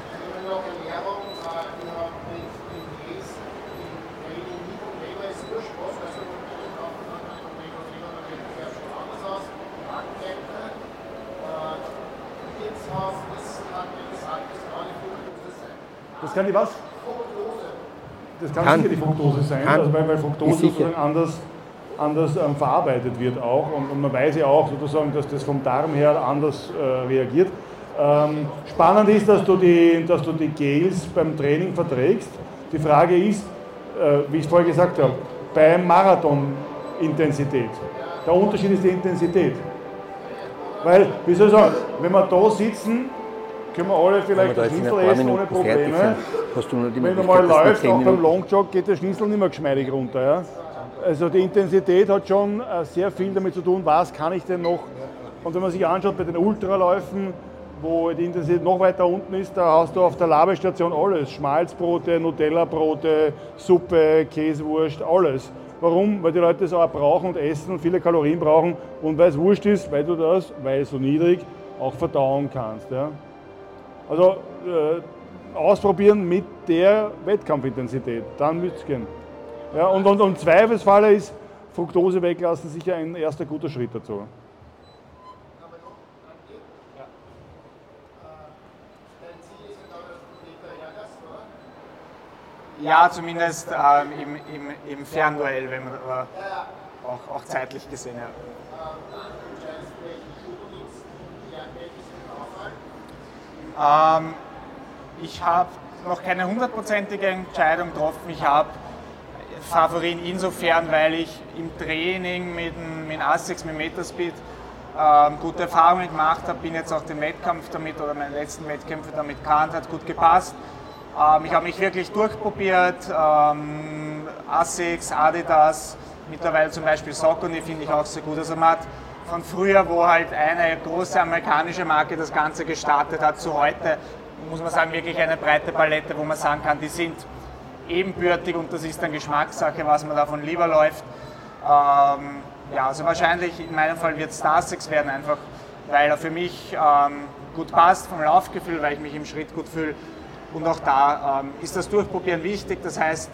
Das kann die was? Das kann sicher die Fructose sein, also weil Fructose sozusagen anders verarbeitet wird auch und man weiß ja auch sozusagen, dass das vom Darm her anders reagiert. Spannend ist, dass du die Gels beim Training verträgst. Die Frage ist, wie ich es vorher gesagt habe, bei Marathon-Intensität. Der Unterschied ist die Intensität. Weil, wie soll ich sagen, wenn wir da sitzen, können wir alle vielleicht ein Schnitzel essen ohne Probleme. Wenn du mal läufst, auch beim Longjog geht der Schnitzel nicht mehr geschmeidig runter. Ja? Also die Intensität hat schon sehr viel damit zu tun, was kann ich denn noch. Und wenn man sich anschaut bei den Ultraläufen, wo die Intensität noch weiter unten ist, da hast du auf der Labestation alles. Schmalzbrote, Nutella-Brote, Suppe, Käsewurst, alles. Warum? Weil die Leute das auch brauchen und essen und viele Kalorien brauchen und weil es wurscht ist, weil du das, weil es so niedrig, auch verdauen kannst. Ja? Also ausprobieren mit der Wettkampfintensität, dann müsste es gehen. Ja, und im Zweifelsfalle ist Fructose weglassen sicher ein erster guter Schritt dazu. Ja, zumindest im Fernduell, wenn man auch zeitlich gesehen hat. Ich habe noch keine hundertprozentige Entscheidung getroffen. Ich habe Favorit insofern, weil ich im Training mit ASICS, mit Metaspeed gute Erfahrungen gemacht habe. Bin jetzt auch den Wettkampf damit oder meine letzten Wettkämpfe damit gekannt, hat gut gepasst. Ich habe mich wirklich durchprobiert. ASICS, Adidas, mittlerweile zum Beispiel Saucony finde ich auch sehr gut. Also man hat von früher, wo halt eine große amerikanische Marke das Ganze gestartet hat, zu heute, muss man sagen, wirklich eine breite Palette, wo man sagen kann, die sind ebenbürtig und das ist dann Geschmackssache, was man davon lieber läuft. Ja, also wahrscheinlich in meinem Fall wird es ASICS werden, einfach weil er für mich gut passt vom Laufgefühl, weil ich mich im Schritt gut fühle. Und auch da ist das Durchprobieren wichtig, das heißt,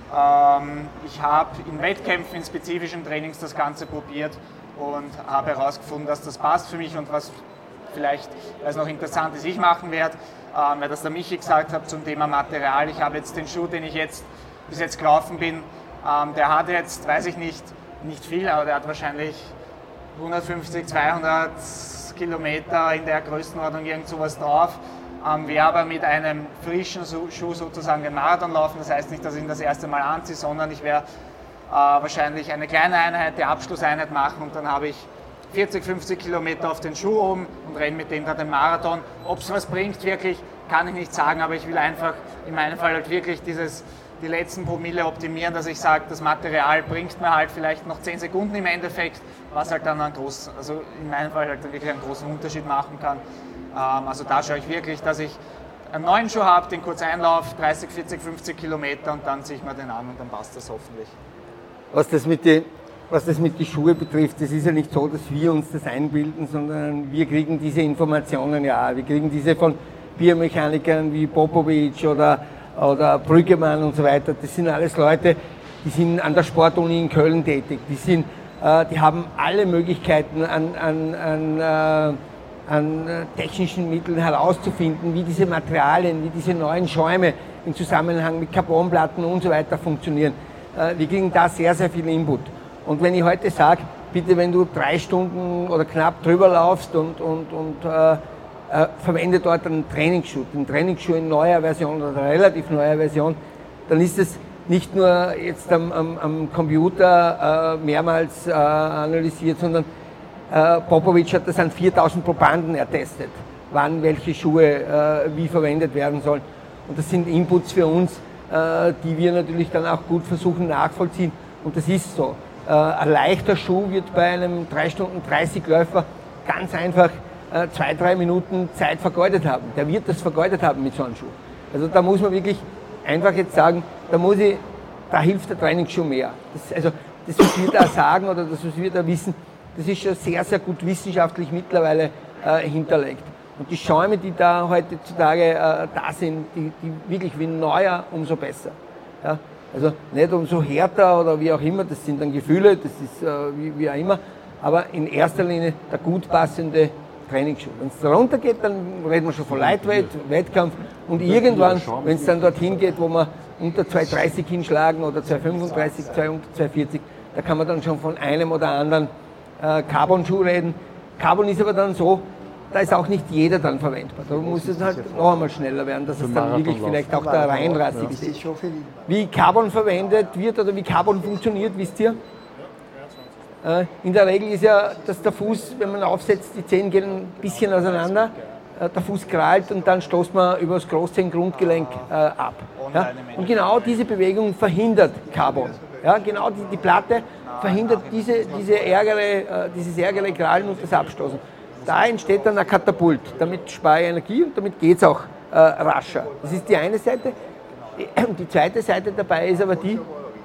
ich habe in Wettkämpfen, in spezifischen Trainings das Ganze probiert und habe herausgefunden, dass das passt für mich und was vielleicht, weil es noch interessant ist, ich machen werde, weil das der Michi gesagt hat zum Thema Material. Ich habe jetzt den Schuh, den ich bis jetzt gelaufen bin, der hat jetzt, weiß ich nicht viel, aber der hat wahrscheinlich 150, 200 Kilometer in der Größenordnung, irgend sowas drauf. Wir aber mit einem frischen Schuh sozusagen den Marathon laufen. Das heißt nicht, dass ich ihn das erste Mal anziehe, sondern ich werde wahrscheinlich eine kleine Einheit, die Abschlusseinheit machen und dann habe ich 40, 50 Kilometer auf den Schuh oben und renne mit dem dann den Marathon. Ob es was bringt, wirklich, kann ich nicht sagen, aber ich will einfach in meinem Fall halt wirklich die letzten Promille optimieren, dass ich sage, das Material bringt mir halt vielleicht noch 10 Sekunden im Endeffekt, was halt dann also in meinem Fall halt wirklich einen großen Unterschied machen kann. Also da schaue ich wirklich, dass ich einen neuen Schuh habe, den kurz einlaufe, 30, 40, 50 Kilometer und dann ziehe ich mir den an und dann passt das hoffentlich. Was das mit den Schuhen betrifft, es ist ja nicht so, dass wir uns das einbilden, sondern wir kriegen diese Informationen ja auch. Wir kriegen diese von Biomechanikern wie Popovic oder Brüggemann und so weiter. Das sind alles Leute, die sind an der Sportuni in Köln tätig. Die haben alle Möglichkeiten an technischen Mitteln herauszufinden, wie diese Materialien, wie diese neuen Schäume im Zusammenhang mit Carbonplatten und so weiter funktionieren. Wir kriegen da sehr, sehr viel Input. Und wenn ich heute sage, bitte, wenn du 3 Stunden oder knapp drüber laufst und verwende dort einen Trainingsschuh in neuer Version oder relativ neuer Version, dann ist es nicht nur jetzt am Computer mehrmals analysiert, sondern Popovic hat das an 4000 Probanden ertestet, wann welche Schuhe wie verwendet werden sollen. Und das sind Inputs für uns, die wir natürlich dann auch gut versuchen nachvollziehen. Und das ist so. Ein leichter Schuh wird bei einem 3 Stunden 30 Läufer ganz einfach 2-3 Minuten Zeit vergeudet haben. Der wird das vergeudet haben mit so einem Schuh. Also da muss man wirklich einfach jetzt sagen, da hilft der Trainingsschuh mehr. Das, was wir da sagen oder das, was wir da wissen, das ist schon sehr, sehr gut wissenschaftlich mittlerweile hinterlegt. Und die Schäume, die da heutzutage da sind, die wirklich wie neuer, umso besser. Ja? Also nicht umso härter oder wie auch immer, das sind dann Gefühle, das ist wie auch immer, aber in erster Linie der gut passende Trainingsschuh. Wenn es darunter geht, dann reden wir schon von Lightweight, Wettkampf und irgendwann, wenn es dann dorthin geht, wo wir unter 2,30 hinschlagen oder 2,35, 2,40, da kann man dann schon von einem oder anderen Carbon-Schuh reden. Carbon ist aber dann so, da ist auch nicht jeder dann verwendbar. Da muss es halt noch einmal schneller werden, dass es dann wirklich vielleicht auch der reinrassig ist. Wie Carbon verwendet wird oder wie Carbon funktioniert, wisst ihr? In der Regel ist ja, dass der Fuß, wenn man aufsetzt, die Zehen gehen ein bisschen auseinander, der Fuß krallt und dann stoßt man über das Großzehengrundgelenk ab. Ja? Und genau diese Bewegung verhindert Carbon. Ja? Genau die Platte verhindert dieses ärgere Krallen und das Abstoßen. Da entsteht dann ein Katapult, damit spare ich Energie und damit geht es auch rascher. Das ist die eine Seite. Die zweite Seite dabei ist aber die,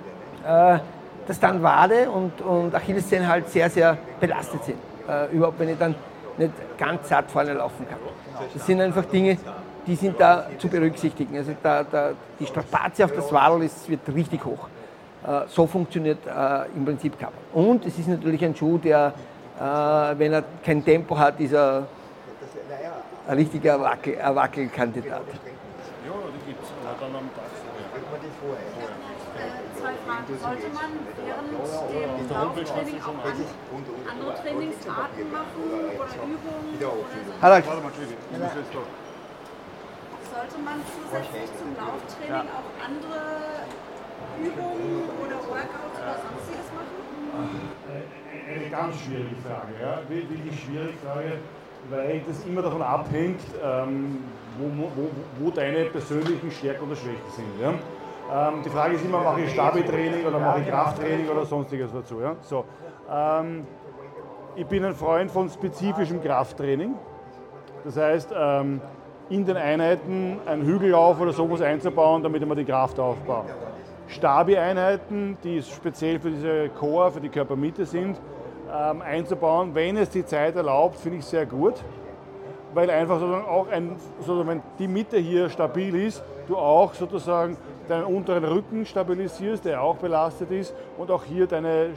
dass dann Wade und Achillessehnen halt sehr, sehr belastet sind. Überhaupt, wenn ich dann nicht ganz satt vorne laufen kann. Das sind einfach Dinge, die sind da zu berücksichtigen. Also die Strapazie auf das Wadl wird richtig hoch. So funktioniert im Prinzip Carbon. Und es ist natürlich ein Schuh, der, wenn er kein Tempo hat, ist er ein richtiger Wackelkandidat. Zwei Fragen. Sollte man während dem Lauftraining auch andere Trainingsarten machen oder Übungen? Sollte man zusätzlich zum Lauftraining auch andere Übungen oder Workouts oder sonstiges machen? Eine ganz schwierige Frage, ja? Wirklich schwierige Frage, weil das immer davon abhängt, wo deine persönlichen Stärken oder Schwächen sind. Ja? Die Frage ist immer, mache ich Stabi-Training oder mache ich Krafttraining oder sonstiges dazu. Ja? So, ich bin ein Freund von spezifischem Krafttraining. Das heißt, in den Einheiten einen Hügellauf oder sowas einzubauen, damit wir die Kraft aufbauen. Stabi-Einheiten, die speziell für diese Core, für die Körpermitte sind, einzubauen, wenn es die Zeit erlaubt, finde ich sehr gut. Weil einfach sozusagen auch wenn die Mitte hier stabil ist, du auch sozusagen deinen unteren Rücken stabilisierst, der auch belastet ist und auch hier deine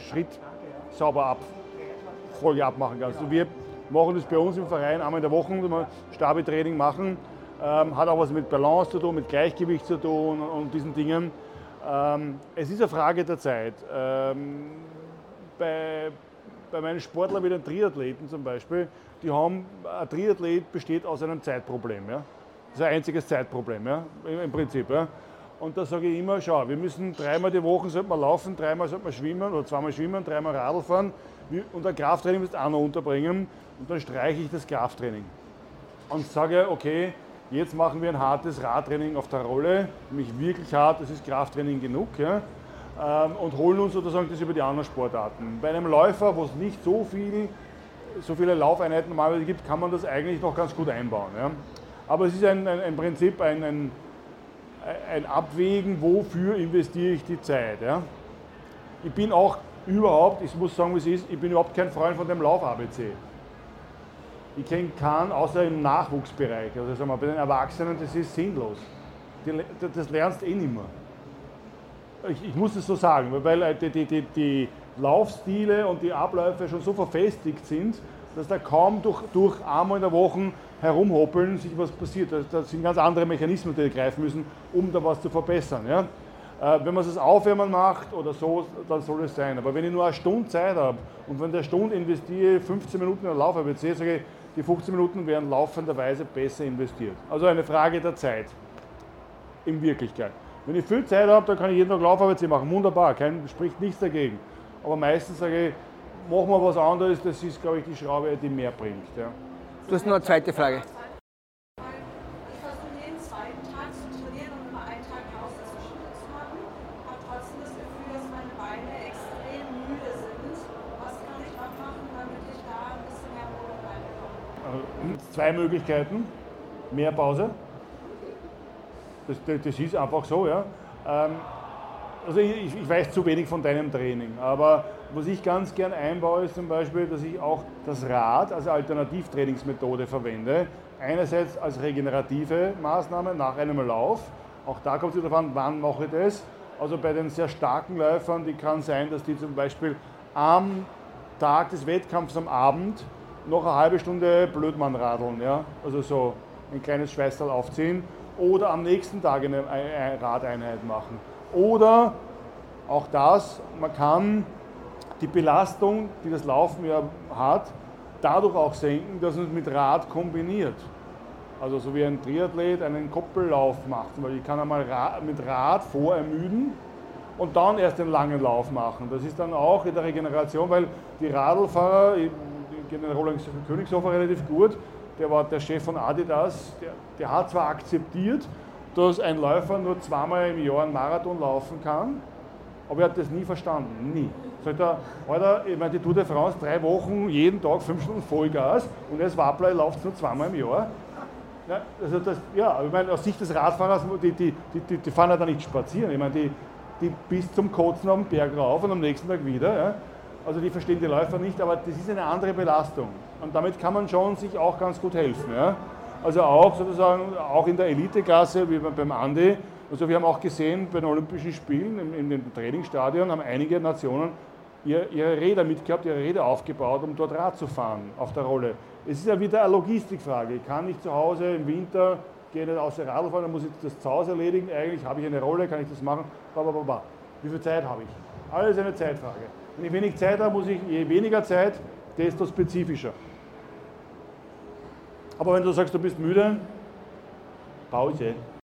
Folge abmachen kannst. Also wir machen das bei uns im Verein einmal in der Woche, wenn wir Stabi-Training machen. Hat auch was mit Balance zu tun, mit Gleichgewicht zu tun und diesen Dingen. Es ist eine Frage der Zeit. Bei meinen Sportlern wie den Triathleten zum Beispiel, ein Triathlet besteht aus einem Zeitproblem. Ja? Das ist ein einziges Zeitproblem, ja? Im Prinzip. Ja? Und da sage ich immer, schau, wir müssen 3-mal die Woche sollte man laufen, 3-mal sollte man schwimmen oder 2-mal schwimmen, 3-mal Radl fahren und ein Krafttraining müsst auch noch unterbringen und dann streiche ich das Krafttraining. Und sage, okay, jetzt machen wir ein hartes Radtraining auf der Rolle, nämlich wirklich hart, das ist Krafttraining genug. Ja? Und holen uns sozusagen das über die anderen Sportarten. Bei einem Läufer, wo es nicht so viele Laufeinheiten normalerweise gibt, kann man das eigentlich noch ganz gut einbauen. Ja? Aber es ist im Prinzip ein Abwägen, wofür investiere ich die Zeit. Ja? Ich bin auch ich muss sagen, wie es ist, ich bin überhaupt kein Freund von dem Lauf-ABC. Ich kenne keinen, außer im Nachwuchsbereich. Also sagen wir, bei den Erwachsenen, das ist sinnlos. Das lernst du eh nicht mehr. Ich muss es so sagen, weil die Laufstile und die Abläufe schon so verfestigt sind, dass da kaum durch einmal in der Woche herumhoppeln sich was passiert. Da sind ganz andere Mechanismen, die greifen müssen, um da was zu verbessern. Ja? Wenn man es als Aufwärmen macht oder so, dann soll es sein. Aber wenn ich nur eine Stunde Zeit habe und wenn der Stunde investiere 15 Minuten in der Lauf-ABC, sage ich, die 15 Minuten werden laufenderweise besser investiert. Also eine Frage der Zeit, in Wirklichkeit. Wenn ich viel Zeit habe, dann kann ich jeden Tag Lauf-ABC machen, wunderbar, spricht nichts dagegen. Aber meistens sage ich, machen wir was anderes, das ist, glaube ich, die Schraube, die mehr bringt. Ja. Du hast noch eine zweite Frage. Ich versuche jeden zweiten Tag zu trainieren und immer einen Tag Pause zwischendurch zu machen. Habe trotzdem das Gefühl, dass meine Beine extrem müde sind. Was kann ich noch machen, damit ich da ein bisschen mehr Erholung reinbekomme? Zwei Möglichkeiten. Mehr Pause. Das ist einfach so, ja. Also ich weiß zu wenig von deinem Training, aber was ich ganz gern einbaue, ist zum Beispiel, dass ich auch das Rad als Alternativtrainingsmethode verwende. Einerseits als regenerative Maßnahme nach einem Lauf. Auch da kommt es wieder an, wann mache ich das. Also bei den sehr starken Läufern, die kann sein, dass die zum Beispiel am Tag des Wettkampfs am Abend noch eine halbe Stunde Blödmann radeln, ja? Also so ein kleines Schweißerl aufziehen oder am nächsten Tag eine Radeinheit machen. Oder auch das, man kann die Belastung, die das Laufen ja hat, dadurch auch senken, dass man es mit Rad kombiniert. Also so wie ein Triathlet einen Koppellauf macht. Weil ich kann einmal mit Rad vorermüden und dann erst den langen Lauf machen. Das ist dann auch in der Regeneration, weil die Radlfahrer, ich kenne den Roland Königshofer relativ gut, der war der Chef von Adidas, der hat zwar akzeptiert, dass ein Läufer nur zweimal im Jahr einen Marathon laufen kann, aber er hat das nie verstanden, nie. Sagt er, Alter, ich meine, die Tour de France, 3 Wochen, jeden Tag 5 Stunden Vollgas und als Wappler läuft es nur zweimal im Jahr. Ja, also das, ja, ich meine, aus Sicht des Radfahrers, die fahren ja da nicht spazieren. Ich meine, die bis zum Kotzen auf den Berg rauf und am nächsten Tag wieder. Ja. Also die verstehen die Läufer nicht, aber das ist eine andere Belastung. Und damit kann man schon sich auch ganz gut helfen. Ja. Also auch sozusagen, auch in der Eliteklasse, wie beim Andi. Also wir haben auch gesehen, bei den Olympischen Spielen, in den Trainingsstadien, haben einige Nationen ihre Räder mitgehabt, ihre Räder aufgebaut, um dort Rad zu fahren auf der Rolle. Es ist ja wieder eine Logistikfrage. Ich kann nicht zu Hause im Winter, gehe nicht aus der Radl fahren, dann muss ich das zu Hause erledigen. Eigentlich habe ich eine Rolle, kann ich das machen. Wie viel Zeit habe ich? Alles eine Zeitfrage. Wenn ich wenig Zeit habe, muss ich, je weniger Zeit, desto spezifischer. Aber wenn du sagst, du bist müde, Pause.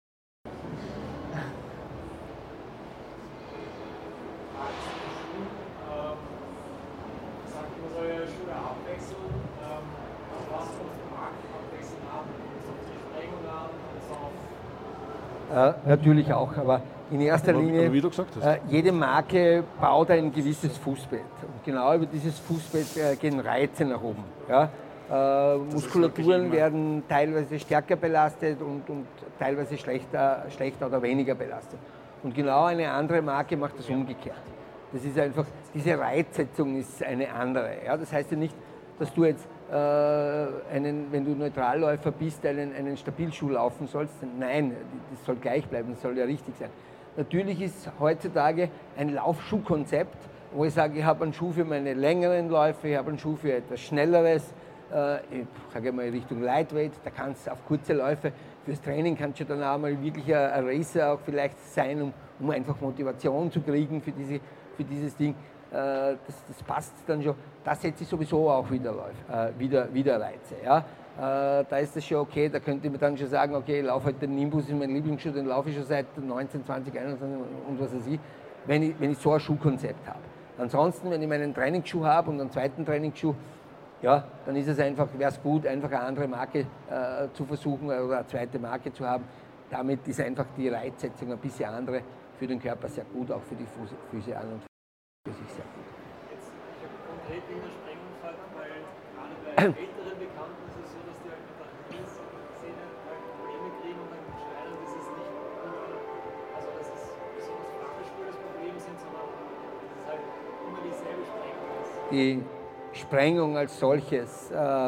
Natürlich auch, aber in erster Linie, wie du gesagt hast. Jede Marke baut ein gewisses Fußbett. Und genau über dieses Fußbett gehen Reize nach oben. Ja? Muskulaturen werden teilweise stärker belastet und teilweise schlechter oder weniger belastet. Und genau eine andere Marke macht das umgekehrt. Das ist einfach, diese Reizsetzung ist eine andere. Ja? Das heißt ja nicht, dass du jetzt wenn du Neutralläufer bist, einen Stabilschuh laufen sollst. Nein, das soll gleich bleiben, das soll ja richtig sein. Natürlich ist heutzutage ein Laufschuhkonzept, wo ich sage, ich habe einen Schuh für meine längeren Läufe, ich habe einen Schuh für etwas Schnelleres, ich sage mal Richtung Lightweight, da kannst du auf kurze Läufe, fürs Training kannst du dann auch mal wirklich ein Racer auch vielleicht sein, um einfach Motivation zu kriegen für dieses Ding. Das passt dann schon. Da setze ich sowieso auch wieder Reize. Ja? Da ist das schon okay, da könnte man dann schon sagen, okay, ich laufe heute den Nimbus, ist mein Lieblingsschuh, den laufe ich schon seit 19, 20, 21 und was weiß ich, wenn ich so ein Schuhkonzept habe. Ansonsten, wenn ich meinen Trainingsschuh habe und einen zweiten Trainingsschuh, ja, dann ist es einfach, wäre es gut, einfach eine andere Marke zu versuchen oder eine zweite Marke zu haben. Damit ist einfach die Reizsetzung ein bisschen andere für den Körper sehr gut, auch für die Füße an und für sich sehr gut. Jetzt, ich habe konkret in der Sprengumfall, weil gerade bei älteren Bekannten ist es so, dass die halt mit der Achillessehne halt Probleme kriegen und dann Steinen, das ist nicht also dass es besonders flache Schuhe das Problem sind, sondern dass es halt immer dieselbe Sprengung ist. Die Sprengung als solches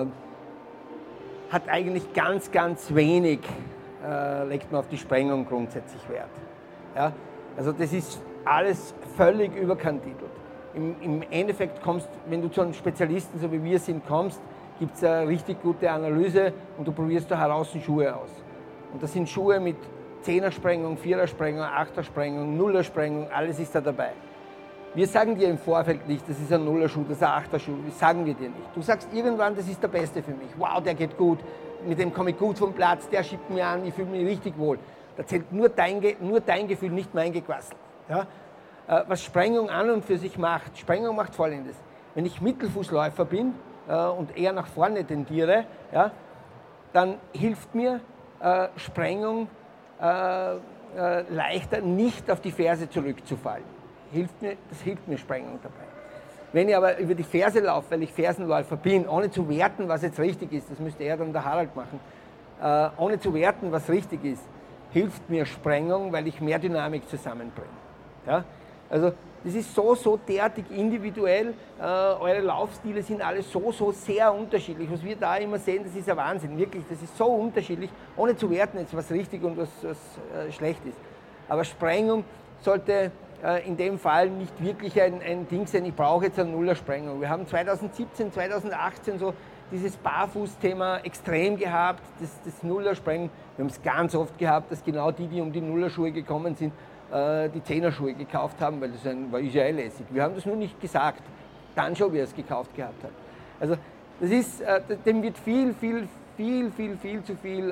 hat eigentlich ganz, ganz wenig, legt man auf die Sprengung grundsätzlich Wert. Ja? Also das ist alles völlig überkantitelt. Im Endeffekt wenn du zu einem Spezialisten, so wie wir sind, kommst, gibt es eine richtig gute Analyse und du probierst da heraus Schuhe aus. Und das sind Schuhe mit 10er-Sprengung, 4er-Sprengung, 8er-Sprengung, 0er-Sprengung, alles ist da dabei. Wir sagen dir im Vorfeld nicht, das ist ein 0er-Schuh, das ist ein 8er-Schuh, das sagen wir dir nicht. Du sagst irgendwann, das ist der Beste für mich. Wow, der geht gut, mit dem komme ich gut vom Platz, der schiebt mir an, ich fühle mich richtig wohl. Da zählt nur dein Gefühl, nicht mein Gequassel. Ja? Was Sprengung an und für sich macht, Sprengung macht Folgendes. Wenn ich Mittelfußläufer bin und eher nach vorne tendiere, ja, dann hilft mir Sprengung leichter, nicht auf die Ferse zurückzufallen. Das hilft mir Sprengung dabei. Wenn ich aber über die Ferse laufe, weil ich Fersenläufer bin, ohne zu werten, was jetzt richtig ist, das müsste eher dann der Harald machen, ohne zu werten, was richtig ist, hilft mir Sprengung, weil ich mehr Dynamik zusammenbringe. Ja? Also das ist so derartig individuell, eure Laufstile sind alle so sehr unterschiedlich. Was wir da immer sehen, das ist ein Wahnsinn, wirklich, das ist so unterschiedlich, ohne zu werten, jetzt, was richtig und was schlecht ist. Aber Sprengung sollte in dem Fall nicht wirklich ein Ding sein, ich brauche jetzt eine Nuller-Sprengung. Wir haben 2017, 2018 so dieses Barfuß-Thema extrem gehabt, das Nuller-Sprengen. Wir haben es ganz oft gehabt, dass genau die um die Nuller-Schuhe gekommen sind, die Zehner-Schuhe gekauft haben, weil das ist ja lässig. Wir haben das nur nicht gesagt, dann schon, wie er es gekauft gehabt hat. Also das ist, dem wird viel zu viel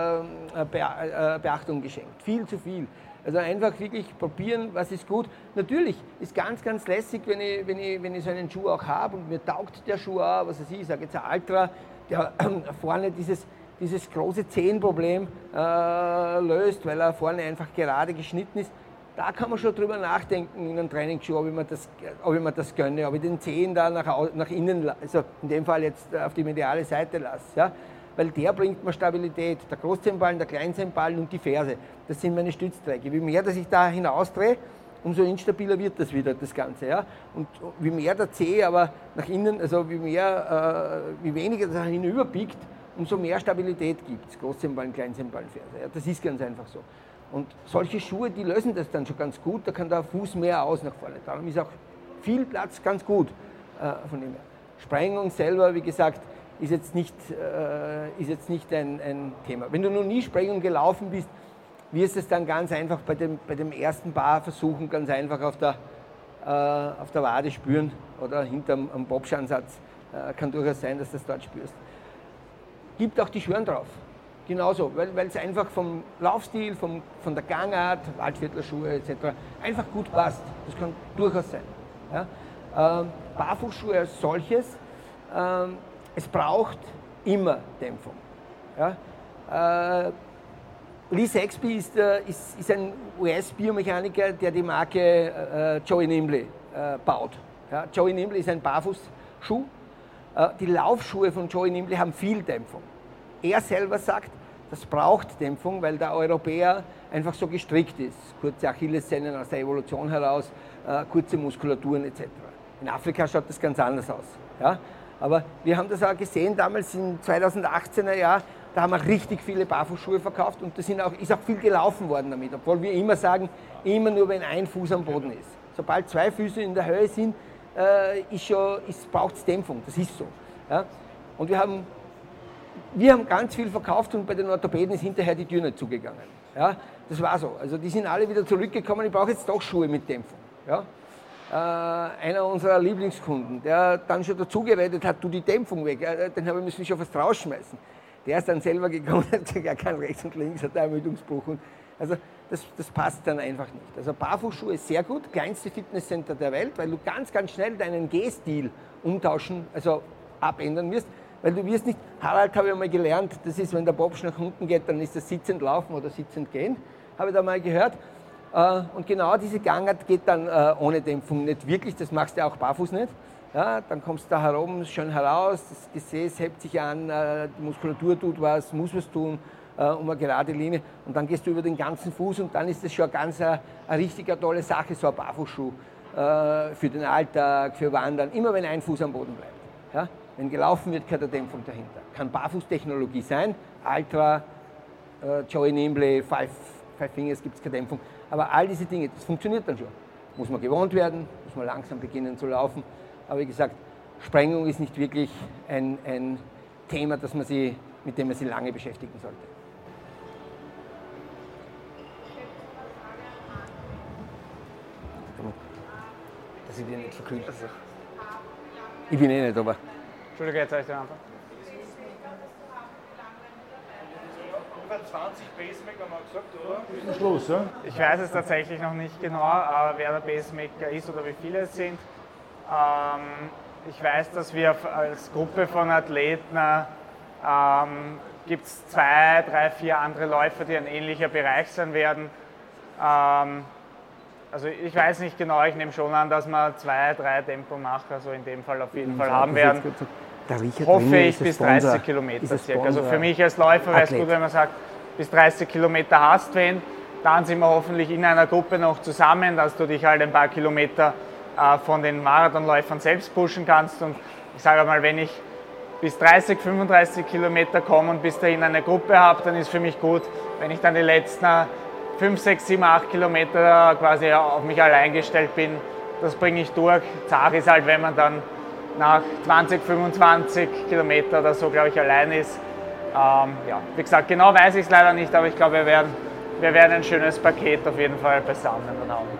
Beachtung geschenkt, viel zu viel. Also einfach wirklich probieren, was ist gut. Natürlich ist ganz lässig, wenn ich so einen Schuh auch habe und mir taugt der Schuh auch, was weiß ich sage jetzt ein Altra, der vorne dieses große Zehenproblem löst, weil er vorne einfach gerade geschnitten ist. Da kann man schon drüber nachdenken in einem Trainingsschuh, ob ich mir das gönne, ob ich den Zehen da nach innen, also in dem Fall jetzt auf die mediale Seite lasse. Ja? Weil der bringt mir Stabilität. Der Großzehenballen, der Kleinzehenballen und die Ferse, das sind meine Stützträger. Je mehr, dass ich da hinausdrehe, umso instabiler wird das wieder, das Ganze. Ja? Und wie mehr der Zeh aber nach innen, also wie weniger das hinüberbiegt, umso mehr Stabilität gibt es. Großzehenballen, Kleinzehenballen, Ferse. Ja? Das ist ganz einfach so. Und solche Schuhe, die lösen das dann schon ganz gut, da kann der Fuß mehr aus nach vorne. Darum ist auch viel Platz ganz gut von dem her. Sprengung selber, wie gesagt, ist jetzt nicht ein Thema. Wenn du noch nie Sprengung gelaufen bist, wirst du es dann ganz einfach bei dem ersten Paar versuchen, ganz einfach auf der Wade spüren oder hinterm Bobschansatz. Kann durchaus sein, dass du das dort spürst. Gibt auch die Schwören drauf. Genauso, weil es einfach vom Laufstil, von der Gangart, Waldviertlerschuhe etc. einfach gut passt. Das kann durchaus sein. Ja? Barfußschuhe als solches, es braucht immer Dämpfung. Ja? Lee Saxby ist ein US-Biomechaniker, der die Marke Joey Nimbley baut. Ja? Joey Nimbley ist ein Barfußschuh. Die Laufschuhe von Joey Nimbley haben viel Dämpfung. Er selber sagt, das braucht Dämpfung, weil der Europäer einfach so gestrickt ist. Kurze Achillessehnen aus der Evolution heraus, kurze Muskulaturen etc. In Afrika schaut das ganz anders aus. Ja? Aber wir haben das auch gesehen damals im 2018er Jahr, da haben wir richtig viele Barfußschuhe verkauft und das ist auch viel gelaufen worden damit, obwohl wir immer sagen, immer nur wenn ein Fuß am Boden ist. Sobald zwei Füße in der Höhe sind, braucht es Dämpfung, das ist so. Ja? Und wir haben ganz viel verkauft und bei den Orthopäden ist hinterher die Tür nicht zugegangen. Ja, das war so. Also die sind alle wieder zurückgekommen, ich brauche jetzt doch Schuhe mit Dämpfung. Ja? Einer unserer Lieblingskunden, der dann schon dazugeredet hat, tu die Dämpfung weg, den habe ich schon fast rausschmeißen. Der ist dann selber gekommen, hat gar kein rechts und links, hat einen Ermüdungsbruch. Also das passt dann einfach nicht. Also Barfußschuhe ist sehr gut, kleinste Fitnesscenter der Welt, weil du ganz schnell deinen Gehstil umtauschen, also abändern wirst. Weil du wirst nicht, Harald habe ich mal gelernt, das ist, wenn der Bobsch nach unten geht, dann ist das sitzend laufen oder sitzend gehen, habe ich da mal gehört. Und genau diese Gangart geht dann ohne Dämpfung nicht wirklich, das machst du auch barfuß nicht. Ja, dann kommst du da herum schön heraus, das Gesäß hebt sich an, die Muskulatur tut was, muss was tun, um eine gerade Linie. Und dann gehst du über den ganzen Fuß und dann ist das schon eine richtige tolle Sache, so ein Barfußschuh für den Alltag, für Wandern, immer wenn ein Fuß am Boden bleibt. Ja? Wenn gelaufen wird, keine Dämpfung dahinter. Kann Barfußtechnologie sein, Altra, Joey Nimbley, Five Fingers gibt es keine Dämpfung. Aber all diese Dinge, das funktioniert dann schon. Muss man gewohnt werden, muss man langsam beginnen zu laufen. Aber wie gesagt, Sprengung ist nicht wirklich ein Thema, mit dem man sich lange beschäftigen sollte. Dass ich dir nicht verkühlt. Ich bin nicht, aber... Entschuldige, jetzt habe ich den Anfang. ungefähr 20 Pacemaker, haben wir gesagt, oder? Zum Schluss, ja? Ich weiß es tatsächlich noch nicht genau, wer der Pacemaker ist oder wie viele es sind. Ich weiß, dass wir als Gruppe von Athleten gibt es 2, 3, 4 andere Läufer, die ein ähnlicher Bereich sein werden. Also ich weiß nicht genau, ich nehme schon an, dass wir 2, 3 Tempomacher so in dem Fall auf jeden Fall haben werden. Hoffe ich bis 30 Kilometer circa. Also für mich als Läufer wäre es gut, wenn man sagt, bis 30 Kilometer hast wen. Dann sind wir hoffentlich in einer Gruppe noch zusammen, dass du dich halt ein paar Kilometer von den Marathonläufern selbst pushen kannst. Und ich sage mal, wenn ich bis 30, 35 Kilometer komme und bis dahin eine Gruppe habe, dann ist für mich gut. Wenn ich dann die letzten 5, 6, 7, 8 Kilometer quasi auf mich allein gestellt bin, das bringe ich durch. Zart ist halt, wenn man dann nach 20, 25 Kilometer oder so, glaube ich, allein ist. Ja, wie gesagt, genau weiß ich es leider nicht, aber ich glaube, wir werden ein schönes Paket auf jeden Fall beisammen dann haben.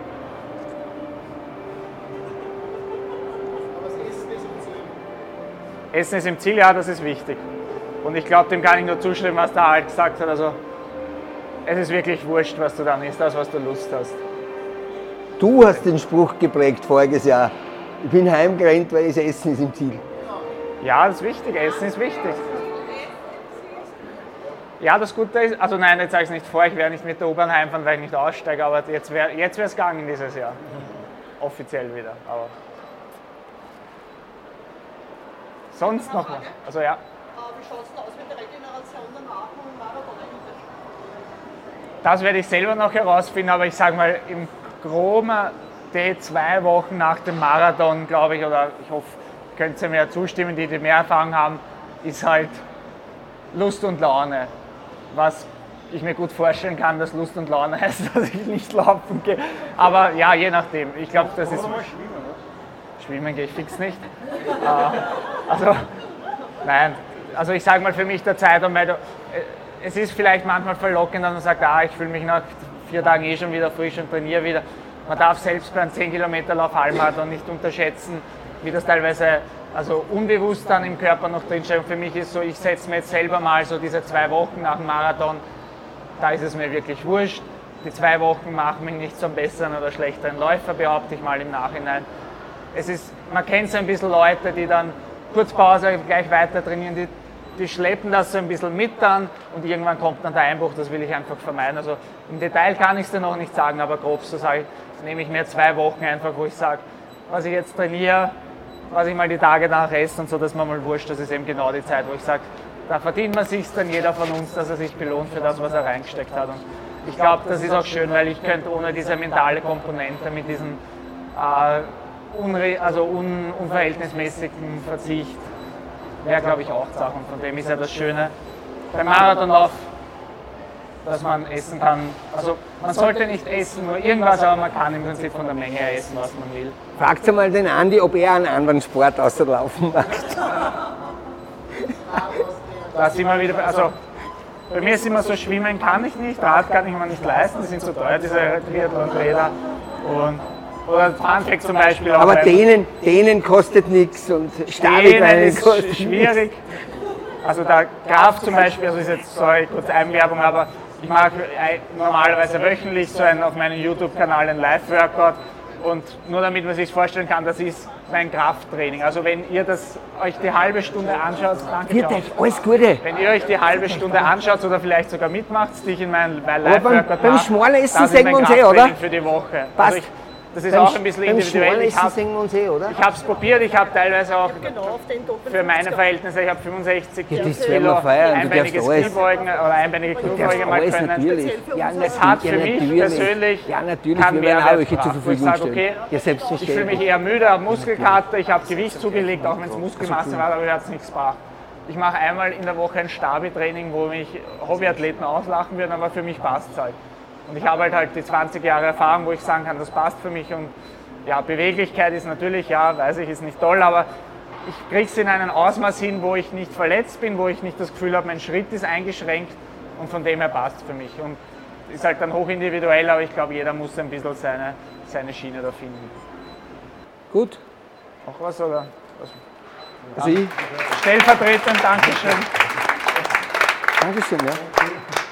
Aber das Essen ist im Ziel. Essen ist im Ziel, ja, das ist wichtig. Und ich glaube, dem kann ich nur zustimmen, was der Alt gesagt hat. Also, es ist wirklich wurscht, was du dann isst, das, was du Lust hast. Du hast den Spruch geprägt voriges Jahr. Ich bin heimgerannt, weil das Essen ist im Ziel. Ja, das ist wichtig, Essen ist wichtig. Ja, das Gute ist, also nein, jetzt sage ich es nicht vor, ich werde nicht mit der U-Bahn heimfahren, weil ich nicht aussteige, aber jetzt wäre es gegangen dieses Jahr. Offiziell wieder. Aber sonst noch was? Also ja. Wie schaut es denn aus mit der Regeneration danach und Marathon eigentlich? Das werde ich selber noch herausfinden, aber ich sage mal, im Groben die 2 Wochen nach dem Marathon, glaube ich, oder ich hoffe, könnt ihr mir zustimmen, die mehr Erfahrung haben, ist halt Lust und Laune. Was ich mir gut vorstellen kann, dass Lust und Laune heißt, dass ich nicht laufen gehe. Aber ja, je nachdem. Ich glaube, das ist... Schwimmen gehe ich fix nicht. Also, nein. Also ich sage mal für mich der Zeitraum, weil es ist vielleicht manchmal verlockend, dass man sagt, ich fühle mich nach 4 Tagen eh schon wieder frisch und trainiere wieder. Man darf selbst beim 10 Kilometer Lauf Halbmarathon nicht unterschätzen, wie das teilweise also unbewusst dann im Körper noch drinsteht. Und für mich ist so, ich setze mir jetzt selber mal so diese 2 Wochen nach dem Marathon, da ist es mir wirklich wurscht. Die 2 Wochen machen mich nicht zum besseren oder schlechteren Läufer, behaupte ich mal im Nachhinein. Man kennt so ein bisschen Leute, die dann kurz Pause gleich weiter trainieren, die schleppen das so ein bisschen mit dann und irgendwann kommt dann der Einbruch, das will ich einfach vermeiden. Also im Detail kann ich es dir noch nicht sagen, aber grob so sage ich, nehme ich mir 2 Wochen einfach, wo ich sage, was ich jetzt trainiere, was ich mal die Tage danach esse und so, dass man mal wurscht, das ist eben genau die Zeit, wo ich sage, da verdient man sich dann jeder von uns, dass er sich belohnt für das, was er reingesteckt hat. Und ich glaube, das ist auch schön, weil ich könnte ohne diese mentale Komponente mit diesem unverhältnismäßigen Verzicht, wäre, glaube ich, auch Sache. Und von dem ist ja das Schöne beim Marathonlauf, dass man essen kann. Also man sollte nicht essen, nur irgendwas, aber man kann im Prinzip von der Menge her essen, was man will. Fragt mal den Andi, ob er einen anderen Sport außer Laufen macht. Da sind wir wieder, also bei mir ist immer so, Schwimmen kann ich nicht, Rad kann ich mir nicht leisten, die sind so teuer, diese Triathlon-Räder. Oder Funfact zum Beispiel. Aber denen kostet nichts und Stahlbeinen kostet ist schwierig. Also der Graf zum Beispiel, also ist jetzt, sorry, kurz Eigenwerbung, aber ich mache normalerweise wöchentlich so auf meinem YouTube-Kanal ein Live-Workout und nur damit man sich vorstellen kann, das ist mein Krafttraining. Also wenn ihr euch die halbe Stunde anschaut, danke Wird euch alles Gute. Wenn ihr euch die halbe Stunde anschaut oder vielleicht sogar mitmacht, die ich in meinem Live-Workout beim schmalen Essen sehen wir uns oder? Für die Woche. Passt. Also das ist auch ein bisschen individuell. Ich habe es probiert, ich habe teilweise auch für meine Verhältnisse, ich habe 65 Kilo einbeinige Kniebeugen oder einbeinige Kniebeugen mal können. Natürlich. Es hat für mich persönlich keinen Mehrwert gebracht, wo ich sage, okay, ich fühle mich eher müde, habe Muskelkater, ich habe Gewicht zugelegt, auch wenn es Muskelmasse war, aber mir hat es nichts gebracht. Ich mache einmal in der Woche ein Stabi-Training, wo mich Hobbyathleten auslachen würden, aber für mich passt es halt. Und ich habe halt die 20 Jahre Erfahrung, wo ich sagen kann, das passt für mich. Und ja, Beweglichkeit ist natürlich, ja, weiß ich, ist nicht toll, aber ich kriege es in einem Ausmaß hin, wo ich nicht verletzt bin, wo ich nicht das Gefühl habe, mein Schritt ist eingeschränkt und von dem her passt es für mich. Und ist halt dann hochindividuell, aber ich glaube, jeder muss ein bisschen seine Schiene da finden. Gut. Noch was oder? Also ich. Stellvertretend, Dankeschön. Dankeschön, ja.